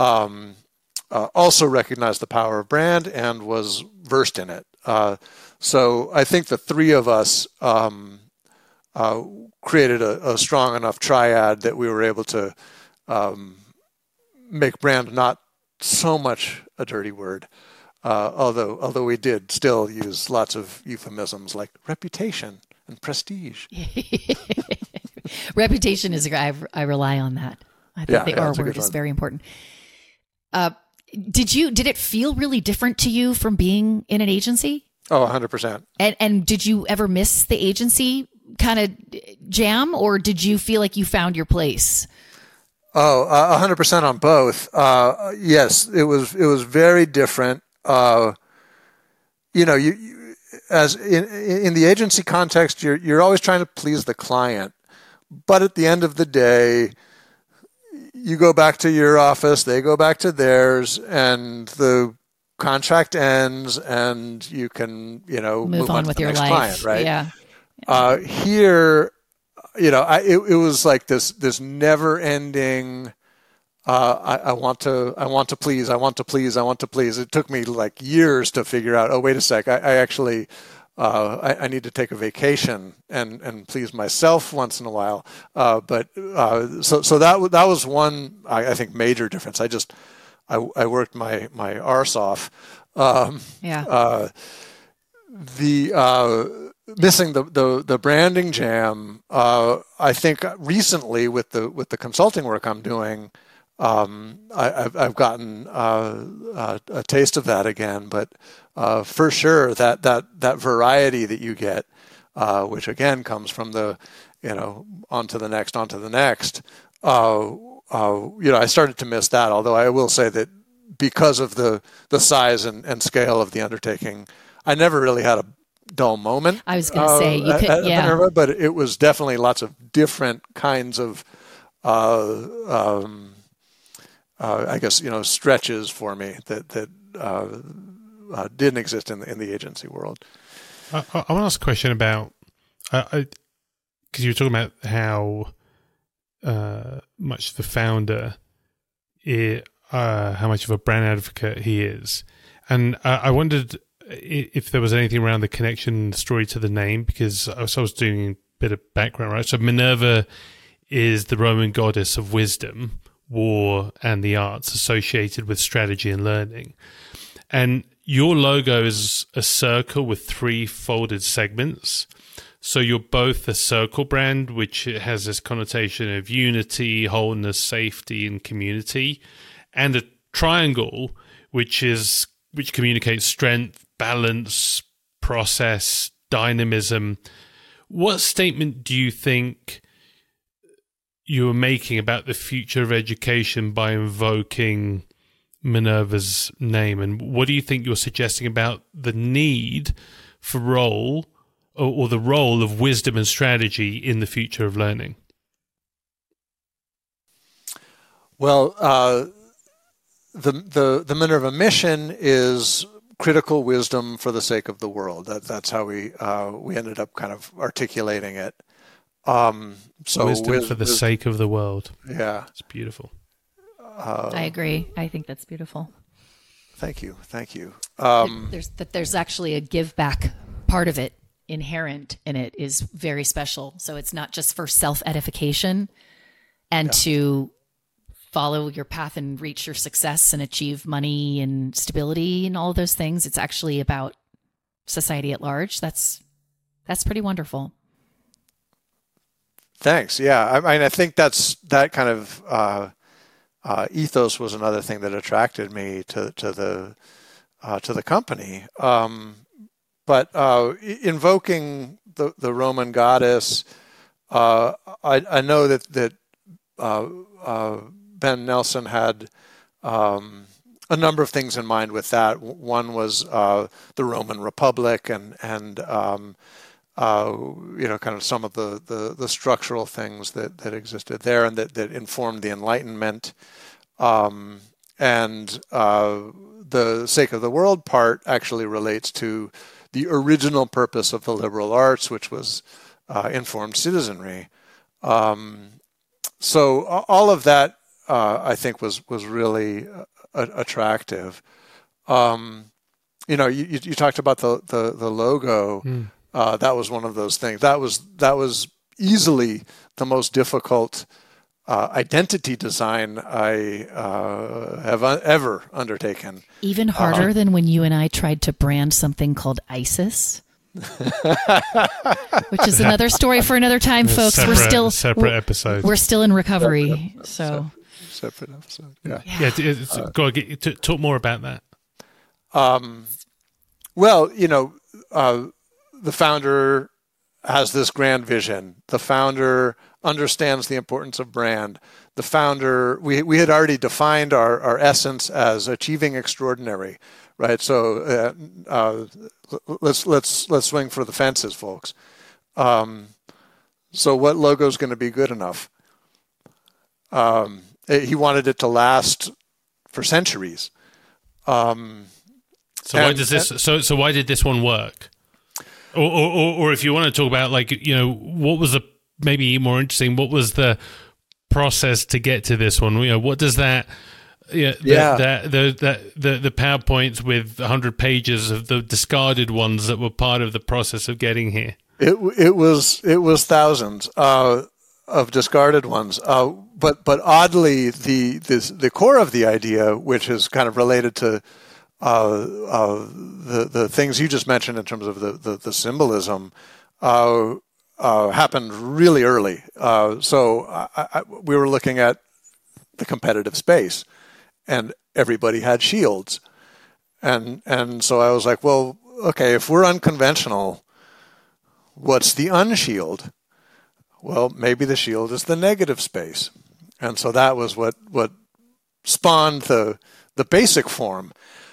also recognized the power of brand and was versed in it. So I think the three of us created a strong enough triad that we were able to make brand not so much a dirty word, Although we did still use lots of euphemisms like reputation and prestige. Reputation is, I rely on that. I think the R word is very important. Did it feel really different to you from being in an agency? Oh, 100%. And did you ever miss the agency kind of jam, or did you feel like you found your place? Oh, 100% on both. Yes, it was very different. You as in the agency context, you're always trying to please the client, but at the end of the day, you go back to your office, they go back to theirs, and the contract ends, and you can move on with your life, client, right? Yeah. Here, it was like this never-ending. I want to please. It took me like years to figure out. Oh, wait a sec. I actually I need to take a vacation and please myself once in a while. So that was one I think major difference. I worked my arse off. Missing the branding jam. I think recently with the consulting work I'm doing. I've gotten a taste of that again, but for sure that variety that you get, which again comes from the onto the next. I started to miss that. Although I will say that because of the size and scale of the undertaking, I never really had a dull moment. I was going to say you could, Minerva, but it was definitely lots of different kinds of. I guess stretches for me that didn't exist in the agency world. I want to ask a question about because you were talking about how much the founder, how much of a brand advocate he is, and I wondered if there was anything around the connection, the story to the name, because I was doing a bit of background, right? So Minerva is the Roman goddess of wisdom, war, and the arts associated with strategy and learning. And your logo is a circle with 3 folded segments. So you're both a circle brand, which has this connotation of unity, wholeness, safety, and community, and a triangle, which communicates strength, balance, process, dynamism. What statement do you think you were making about the future of education by invoking Minerva's name? And what do you think you're suggesting about the need for role or the role of wisdom and strategy in the future of learning? Well, the Minerva mission is critical wisdom for the sake of the world. That's how we ended up kind of articulating it. So wisdom for the sake of the world. Yeah, it's beautiful. I agree. I think that's beautiful. Thank you. There's actually a give back part of it inherent in it is very special. So it's not just for self-edification and to follow your path and reach your success and achieve money and stability and all of those things. It's actually about society at large. That's pretty wonderful. Thanks. Yeah, I mean, I think that kind of ethos was another thing that attracted me to the company. But invoking the Roman goddess, I know that Ben Nelson had a number of things in mind with that. One was the Roman Republic and kind of some of the structural things that existed there and that informed the Enlightenment. And the sake of the world part actually relates to the original purpose of the liberal arts, which was informed citizenry. So all of that, I think, was really attractive. You talked about the logo. That was one of those things. That was easily the most difficult identity design I have ever undertaken. Even harder than when you and I tried to brand something called ISIS. Which is another story for another time, folks. Separate episode. We're still in recovery. Separate episode. Yeah. Go on, talk more about that. Well, the founder has this grand vision. The founder understands the importance of brand. The founder, we had already defined our essence as achieving extraordinary, right? So let's swing for the fences, folks. So what logo is going to be good enough? He wanted it to last for centuries. So why did this one work? Or if you want to talk about what was maybe more interesting, what was the process to get to this one? What does that? The PowerPoints with 100 pages of the discarded ones that were part of the process of getting here. It was thousands of discarded ones, but oddly the core of the idea, which is kind of related to the things you just mentioned in terms of the symbolism, happened really early. So we were looking at the competitive space, and everybody had shields, and so I was like, well, okay, if we're unconventional, what's the unshield? Well, maybe the shield is the negative space, and so that was what spawned the basic form.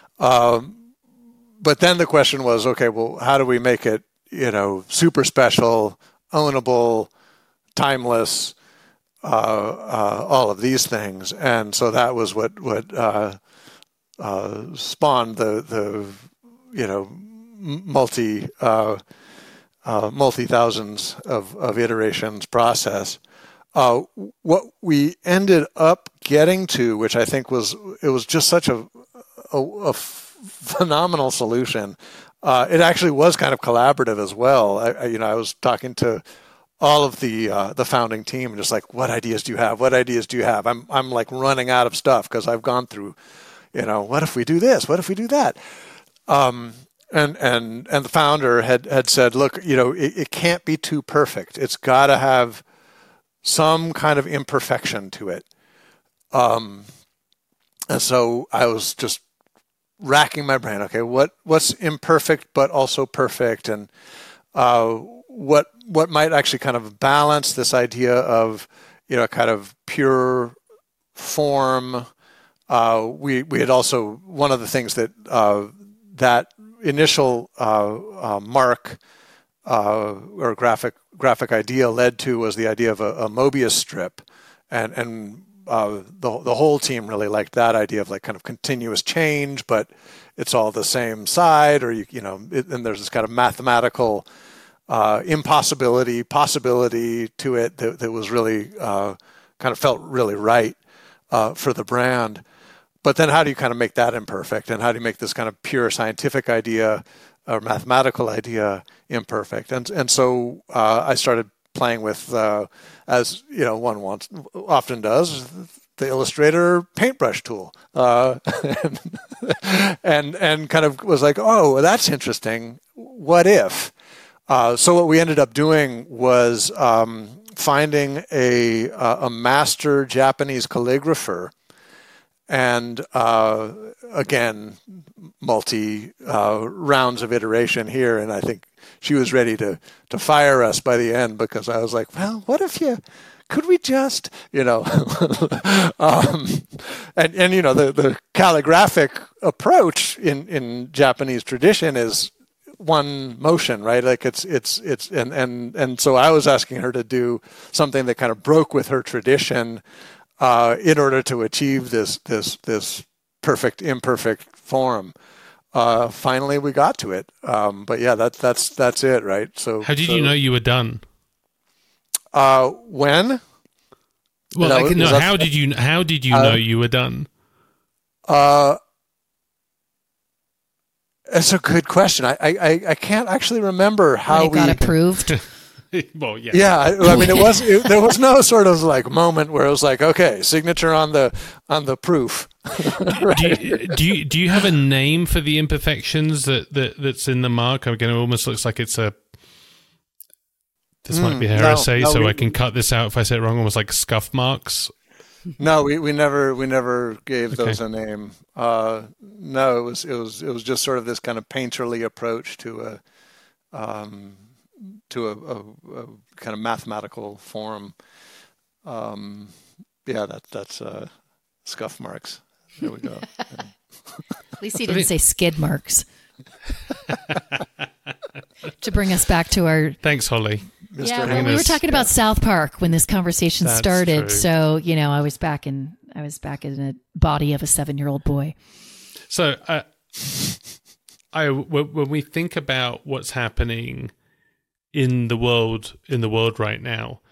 But then the question was, okay, well, how do we make it, super special, ownable, timeless, all of these things? And so that was what spawned the multi thousands of iterations process. What we ended up getting to, which I think was just such a phenomenal solution. It actually was kind of collaborative as well. I was talking to all of the founding team, just like, what ideas do you have? What ideas do you have? I'm like running out of stuff because I've gone through, what if we do this? What if we do that? And the founder had said, look, it can't be too perfect. It's got to have some kind of imperfection to it. And so I was just racking my brain. Okay, what's imperfect but also perfect, and what might actually kind of balance this idea of kind of pure form. We had also, one of the things that that initial mark or graphic idea led to was the idea of a Mobius strip, and the whole team really liked that idea of like kind of continuous change, but it's all the same side, or and there's this kind of mathematical possibility to it that was really kind of felt really right for the brand. But then how do you kind of make that imperfect, and how do you make this kind of pure scientific idea or mathematical idea imperfect? And so I started playing with, as one often does, the Illustrator paintbrush tool, and kind of was like, oh, that's interesting. What if? So what we ended up doing was finding a master Japanese calligrapher, and again, multi rounds of iteration here, and I think she was ready to fire us by the end, because I was like, well, what if could we just, and the calligraphic approach in Japanese tradition is one motion, right? Like it's and so I was asking her to do something that kind of broke with her tradition in order to achieve this perfect imperfect form. Finally we got to it. But yeah, that's it, right? So how did you know you were done? When? Well, how did you know you were done? That's a good question. I can't actually remember how we got approved. Well, yeah. Yeah, I mean, there was no sort of like moment where it was like, okay, signature on the proof. Right. Do you have a name for the imperfections that's in the mark? Again, it almost looks like it's a. This might be heresy, I can cut this out if I say it wrong. Almost like scuff marks. No, we never gave those a name. No, it was just sort of this kind of painterly approach to a kind of mathematical form. That's scuff marks. There we go. At least he didn't say skid marks. To bring us back to our... Thanks, Holly. Yeah, well, we were talking about South Park when this conversation started. True. So, I was back in the body of a 7-year-old boy. So, when we think about what's happening in the world right now,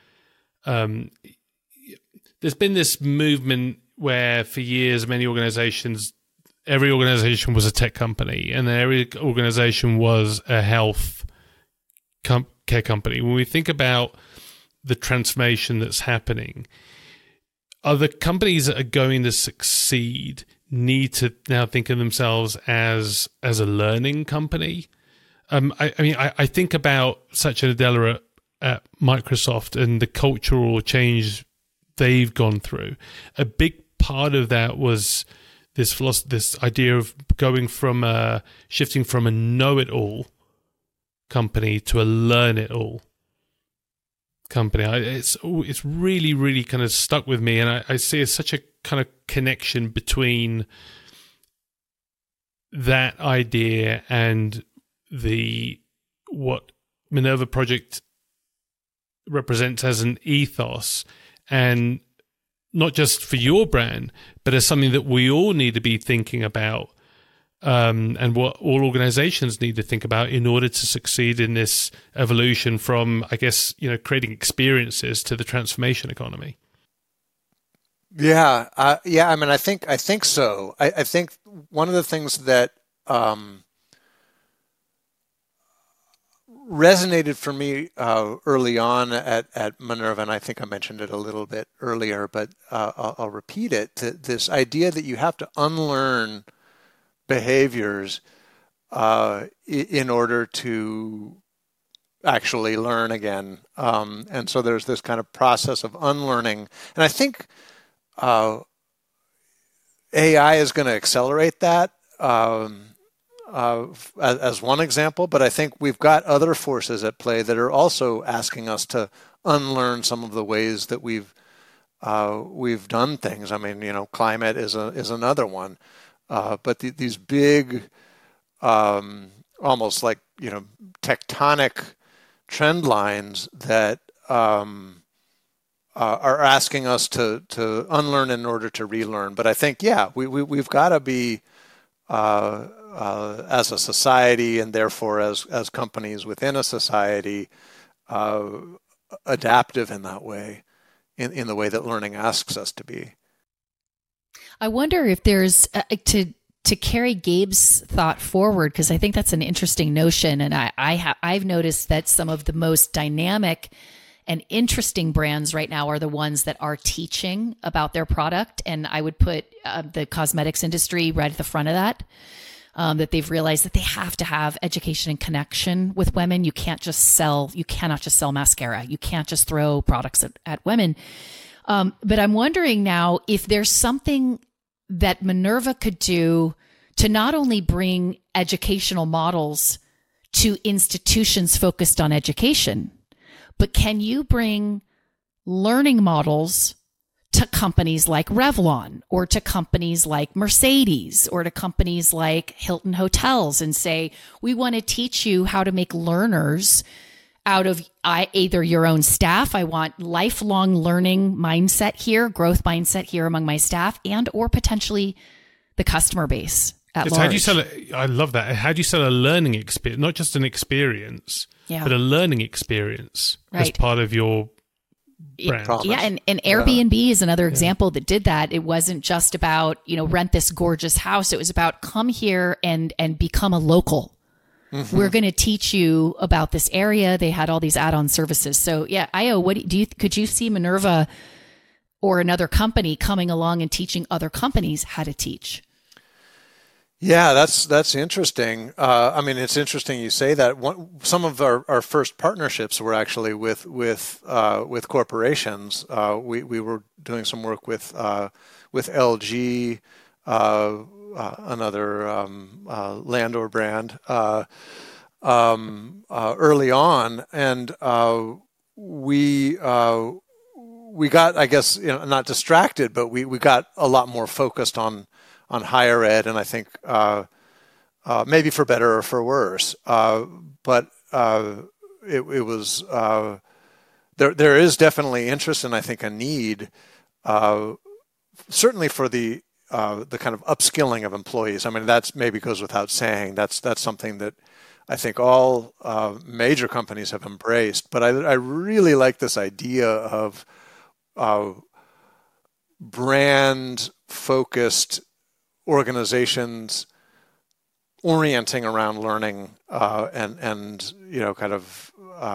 there's been this movement where for years every organization was a tech company, and then every organization was a health care company. When we think about the transformation that's happening, are the companies that are going to succeed need to now think of themselves as a learning company? I think about Satya Nadella at Microsoft and the cultural change they've gone through. A big part of that was this idea of going from shifting from a know-it-all company to a learn-it-all company. It's really, really kind of stuck with me, and I see such a kind of connection between that idea and what Minerva Project represents as an ethos, and not just for your brand, but as something that we all need to be thinking about, and what all organizations need to think about in order to succeed in this evolution from, I guess, creating experiences to the transformation economy. Yeah. I mean, I think so. I think one of the things that resonated for me early on at Minerva, and I think I mentioned it a little bit earlier, but I'll repeat it, this idea that you have to unlearn behaviors in order to actually learn again. And so there's this kind of process of unlearning. And I think AI is going to accelerate that as one example, but I think we've got other forces at play that are also asking us to unlearn some of the ways that we've done things. I mean, climate is another one. But these big, almost like, tectonic trend lines that are asking us to unlearn in order to relearn. But I think, we've got to be, as a society, and therefore as companies within a society, adaptive in that way, in the way that learning asks us to be. I wonder if there's to carry Gabe's thought forward, because I think that's an interesting notion, and I've noticed that some of the most dynamic and interesting brands right now are the ones that are teaching about their product, and I would put the cosmetics industry right at the front of that. That they've realized that they have to have education and connection with women. You cannot just sell mascara. You can't just throw products at women. But I'm wondering now if there's something that Minerva could do to not only bring educational models to institutions focused on education, but can you bring learning models to companies like Revlon, or to companies like Mercedes, or to companies like Hilton Hotels, and say, we want to teach you how to make learners out of either your own staff. I want lifelong learning mindset here, growth mindset here among my staff, and or potentially the customer base at large. How do you sell it? I love that. How do you sell a learning experience, not just an experience, but a learning experience as part of your brand? Yeah, and Airbnb is another example that did that. It wasn't just about, rent this gorgeous house. It was about come here and become a local. We're going to teach you about this area. They had all these add-on services. So yeah, Io, could you see Minerva or another company coming along and teaching other companies how to teach? Yeah, that's interesting. I mean, it's interesting you say that. Some of our first partnerships were actually with corporations. We were doing some work with LG, another Landor brand, early on, and we got, I guess, not distracted, but we got a lot more focused on higher ed, and I think maybe for better or for worse, but it was there is definitely interest, and I think a need, certainly for the kind of upskilling of employees. I mean, that's maybe goes without saying. That's something that I think all major companies have embraced. But I really like this idea of brand-focused organizations orienting around learning and kind of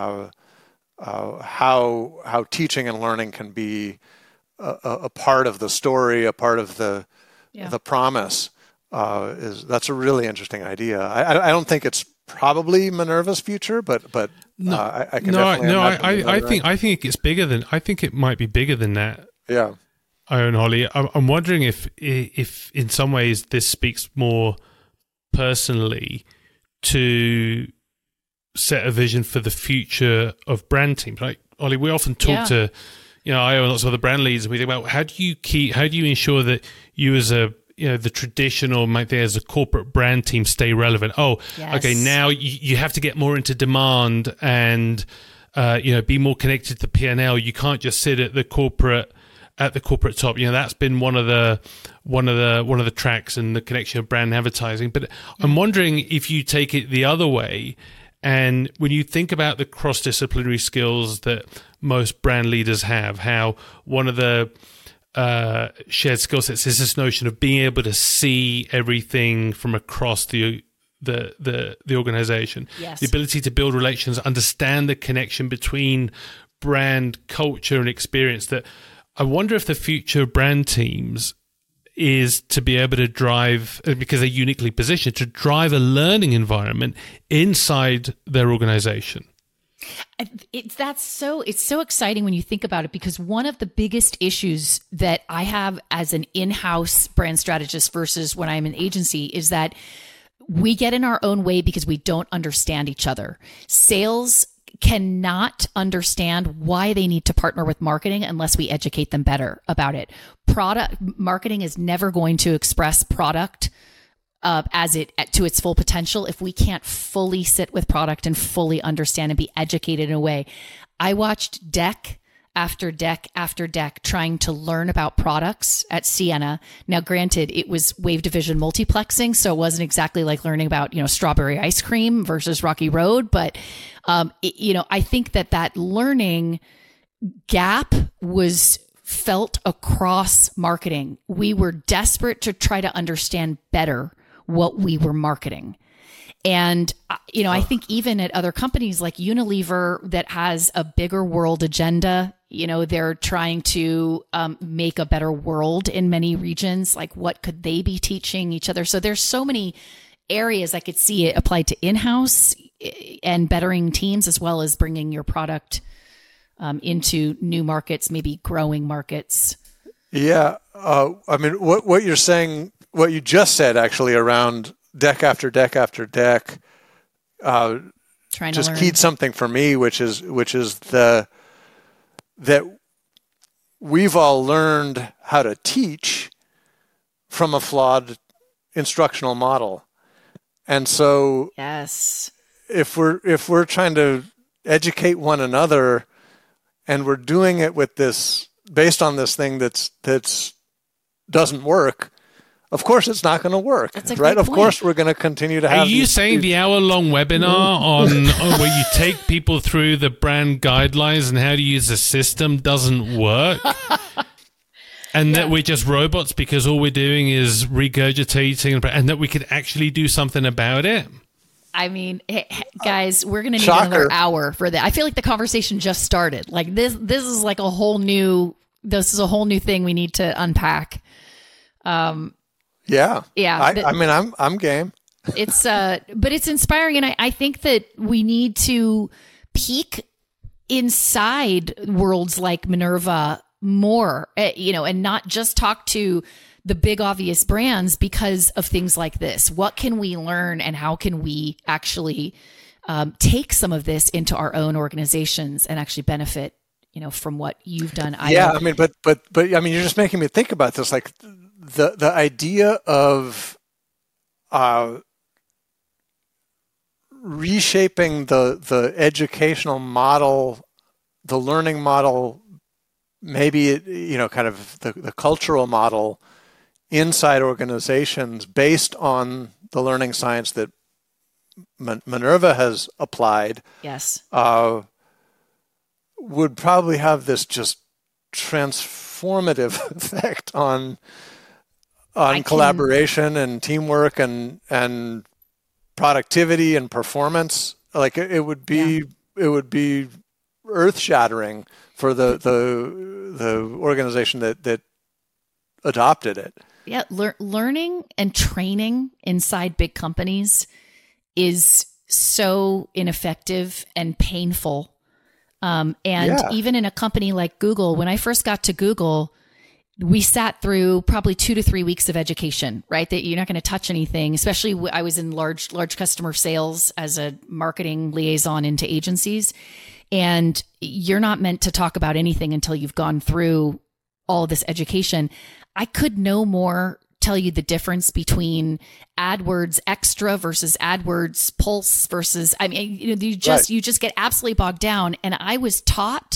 how teaching and learning can be a part of the story, a part of the promise. That's a really interesting idea. I don't think it's probably Minerva's future, but no, I can definitely I think it gets bigger than, I think it might be bigger than that. Yeah. Owen, Holly, I'm wondering if in some ways this speaks more personally to set a vision for the future of brand teams. Like, Ollie, we often talk to, I own lots of other brand leaders, and we think about how do you ensure that you as a, the traditional, might be as a corporate brand team, stay relevant. Oh, yes. Okay, now you have to get more into demand and be more connected to P&L. You can't just sit at the corporate top. That's been one of the tracks and the connection of brand advertising. But I'm wondering if you take it the other way, and when you think about the cross-disciplinary skills that most brand leaders have, how one of the shared skill sets is this notion of being able to see everything from across the organization. Yes. The ability to build relations, understand the connection between brand, culture, and experience. That I wonder if the future of brand teams is to be able to drive, because they're uniquely positioned, to drive a learning environment inside their organization. It's so exciting when you think about it, because one of the biggest issues that I have as an in-house brand strategist versus when I'm an agency is that we get in our own way because we don't understand each other. Sales cannot understand why they need to partner with marketing unless we educate them better about it. Product marketing is never going to express product to its full potential if we can't fully sit with product and fully understand and be educated in a way. I watched deck after deck after deck trying to learn about products at Sienna. Now, granted, it was Wave Division multiplexing, so it wasn't exactly like learning about, strawberry ice cream versus Rocky Road. But, I think that learning gap was felt across marketing. We were desperate to try to understand better what we were marketing. And, I think even at other companies like Unilever that has a bigger world agenda, they're trying to make a better world in many regions. Like, what could they be teaching each other? So there's so many areas I could see it applied to in-house and bettering teams, as well as bringing your product into new markets, maybe growing markets. Yeah. I mean, what you're saying, what you just said actually around deck after deck after deck, just keyed something for me, which is that we've all learned how to teach from a flawed instructional model. And so yes, if we're trying to educate one another and we're doing it with this based on this thing that's doesn't work, of course it's not going to work, right? Of course we're going to continue to have. Are you saying the hour-long webinar on where you take people through the brand guidelines and how to use the system doesn't work? And that we're just robots because all we're doing is regurgitating, and that we could actually do something about it? I mean, hey, guys, we're going to need Shocker. another hour for that. I feel like the conversation just started. Like this is like a whole new thing we need to unpack. Yeah. Yeah. I mean, I'm game. It's but it's inspiring, and I think that we need to peek inside worlds like Minerva more, and not just talk to the big obvious brands because of things like this. What can we learn, and how can we actually take some of this into our own organizations and actually benefit, from what you've done? I mean, but I mean, you're just making me think about this. Like the idea of reshaping the educational model, the learning model, maybe kind of the cultural model inside organizations based on the learning science that Minerva has applied. Yes. Would probably have this just transformative effect on collaboration and teamwork and productivity and performance. Like it would be earth shattering for the organization that adopted it. Yeah, learning and training inside big companies is so ineffective and painful. Even in a company like Google, when I first got to Google, we sat through probably 2 to 3 weeks of education, right? That you're not going to touch anything, especially I was in large customer sales as a marketing liaison into agencies. And you're not meant to talk about anything until you've gone through all of this education. I could no more tell you the difference between AdWords Extra versus AdWords Pulse versus, you just get absolutely bogged down. And I was taught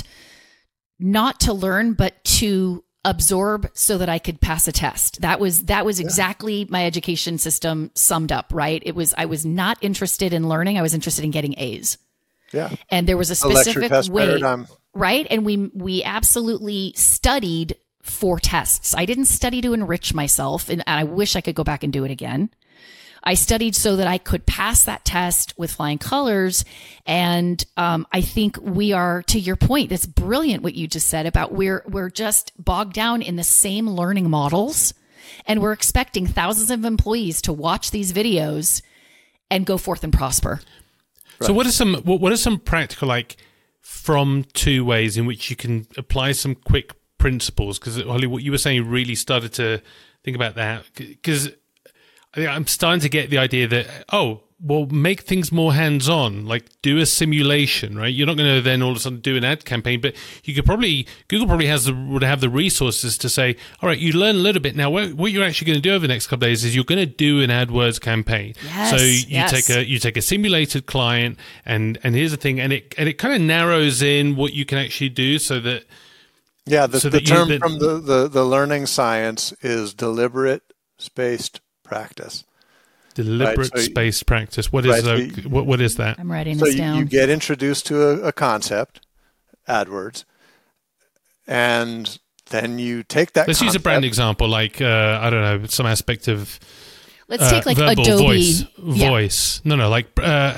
not to learn, but to absorb so that I could pass a test. That was exactly my education system summed up, right? I was not interested in learning. I was interested in getting A's. Yeah. And there was a specific way, paradigm. Right? And we absolutely studied for tests. I didn't study to enrich myself, and I wish I could go back and do it again. I studied so that I could pass that test with flying colors. And I think we are, to your point, that's brilliant what you just said about we're just bogged down in the same learning models, and we're expecting thousands of employees to watch these videos and go forth and prosper. So what are some practical, like, from two ways in which you can apply some quick principles? Because Holly, what you were saying really started to think about that, because I'm starting to get the idea that, make things more hands-on, like do a simulation, right? You're not going to then all of a sudden do an ad campaign, but Google probably would have the resources to say, all right, you learn a little bit. Now, what you're actually going to do over the next couple of days is you're going to do an AdWords campaign. Yes, so you take a simulated client, and here's the thing, and it kind of narrows in what you can actually do, so that the term from the learning science is deliberate spaced practice. Deliberate spaced practice. What is what is that? I'm writing this down. You get introduced to a concept, AdWords, and then you take that. Let's use a brand example, like I don't know, some aspect of. Let's take like verbal Adobe voice. No, like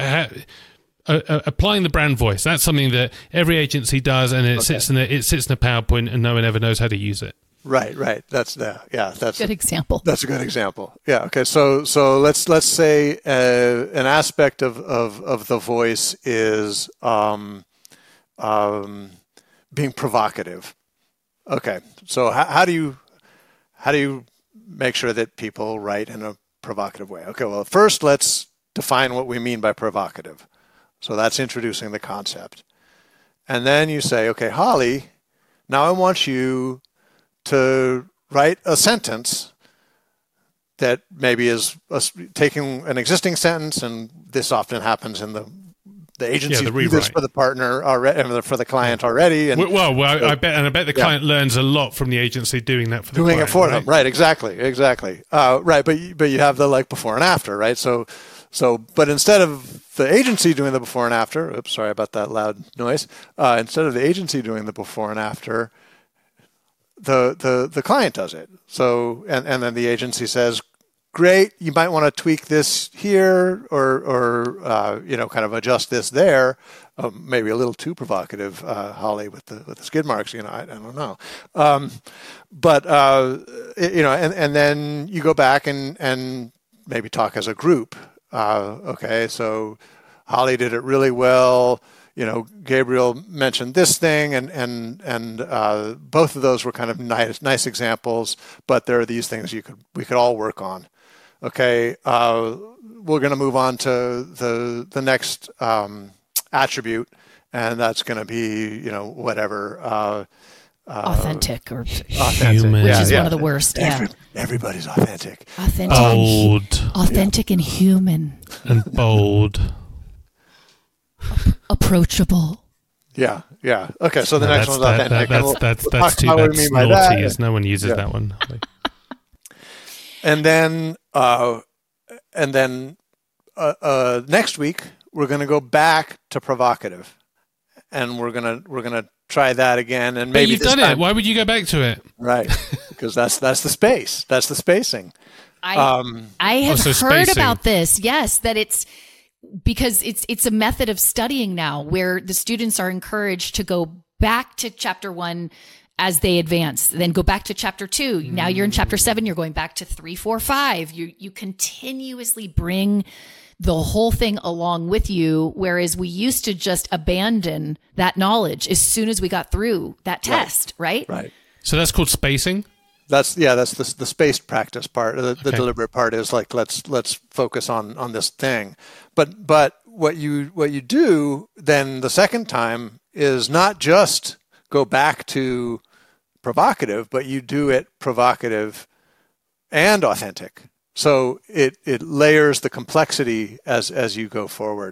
applying the brand voice. That's something that every agency does, and it sits in a PowerPoint, and no one ever knows how to use it. Right. That's a good example. That's a good example. Yeah. Okay. So let's say an aspect of the voice is being provocative. Okay. So how do you make sure that people write in a provocative way? Okay. Well, first let's define what we mean by provocative. So that's introducing the concept, and then you say, okay, Holly, now I want you to write a sentence that maybe is taking an existing sentence, and this often happens in the agency do this for the partner already, for the client already. And I bet the client learns a lot from the agency doing that for the client. Doing it for them, right? Exactly. Right, but you have the before and after, right? So, but instead of the agency doing the before and after, oops, sorry about that loud noise. Instead of the agency doing the before and after, the client does it. So and then the agency says, great. You might want to tweak this here, or kind of adjust this there. Maybe a little too provocative, Holly, with the skid marks. I don't know. And then you go back and maybe talk as a group. Okay, so Holly did it really well. Gabriel mentioned this thing, and both of those were kind of nice examples. But there are these things we could all work on. Okay, we're going to move on to the next attribute, and that's going to be whatever. Authentic, human. Which is one of the worst. Everybody's authentic. Authentic and human. And bold. Approachable. Yeah. Okay, so the next one's authentic. That's naughty, as no one uses that one. And then next week we're going to go back to provocative, and we're gonna try that again. And maybe you've done it. Why would you go back to it? Right, because that's the space. That's the spacing. I have heard about this. Yes, that it's. Because it's a method of studying now where the students are encouraged to go back to chapter 1 as they advance, then go back to chapter 2. Now you're in chapter 7, you're going back to 3, 4, 5. You continuously bring the whole thing along with you, whereas we used to just abandon that knowledge as soon as we got through that test, right? Right. So that's called spacing? That's the spaced practice part. The deliberate part is like let's focus on this thing. But what you do then the second time is not just go back to provocative, but you do it provocative and authentic. So it layers the complexity as you go forward.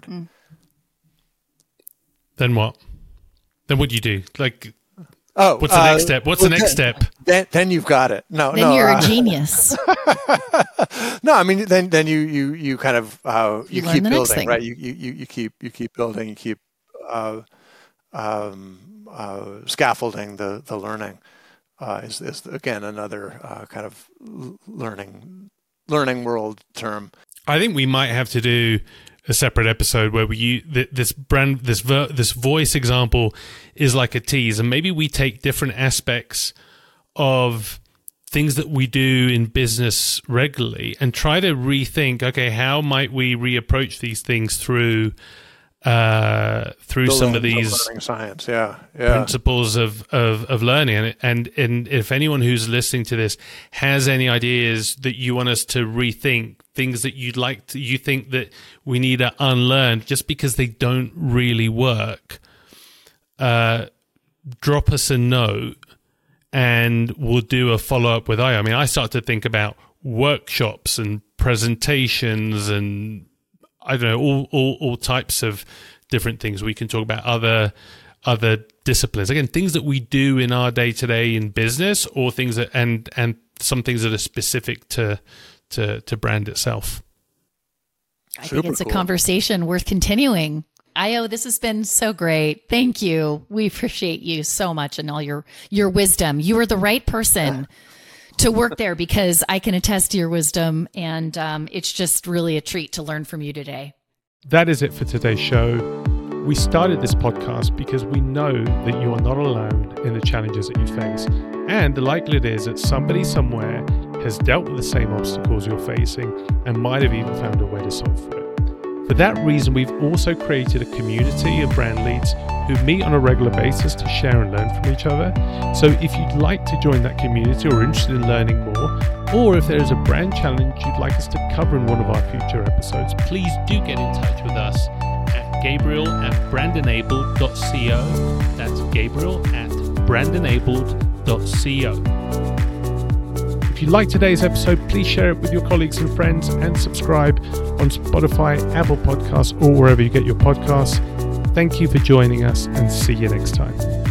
Then what? Then what do you do? What's the next step? What's the next step? Then you've got it. Then you're a genius. No, I mean then you kind of you keep building, right? You keep building. You keep scaffolding the learning. Is again another kind of learning world term. I think we might have to do a separate episode where this voice example is like a tease, and maybe we take different aspects of things that we do in business regularly and try to rethink, okay, how might we reapproach these things through some of these learning science, principles of learning. And if anyone who's listening to this has any ideas that you want us to rethink, things that you think that we need to unlearn just because they don't really work, drop us a note and we'll do a follow-up with I mean, I start to think about workshops and presentations and I don't know, all types of different things. We can talk about other disciplines. Again, things that we do in our day-to-day in business, or things that and some things that are specific to brand itself. I think it's a conversation worth continuing. Io, this has been so great. Thank you. We appreciate you so much and all your wisdom. You are the right person to work there because I can attest to your wisdom, and it's just really a treat to learn from you today. That is it for today's show. We started this podcast because we know that you are not alone in the challenges that you face, and the likelihood is that somebody somewhere has dealt with the same obstacles you're facing and might have even found a way to solve for it. For that reason, we've also created a community of brand leads who meet on a regular basis to share and learn from each other. So if you'd like to join that community or are interested in learning more, or if there is a brand challenge you'd like us to cover in one of our future episodes, please do get in touch with us at gabriel@brandenabled.co. That's gabriel@brandenabled.co. If you like today's episode, please share it with your colleagues and friends and subscribe on Spotify, Apple Podcasts, or wherever you get your podcasts. Thank you for joining us and see you next time.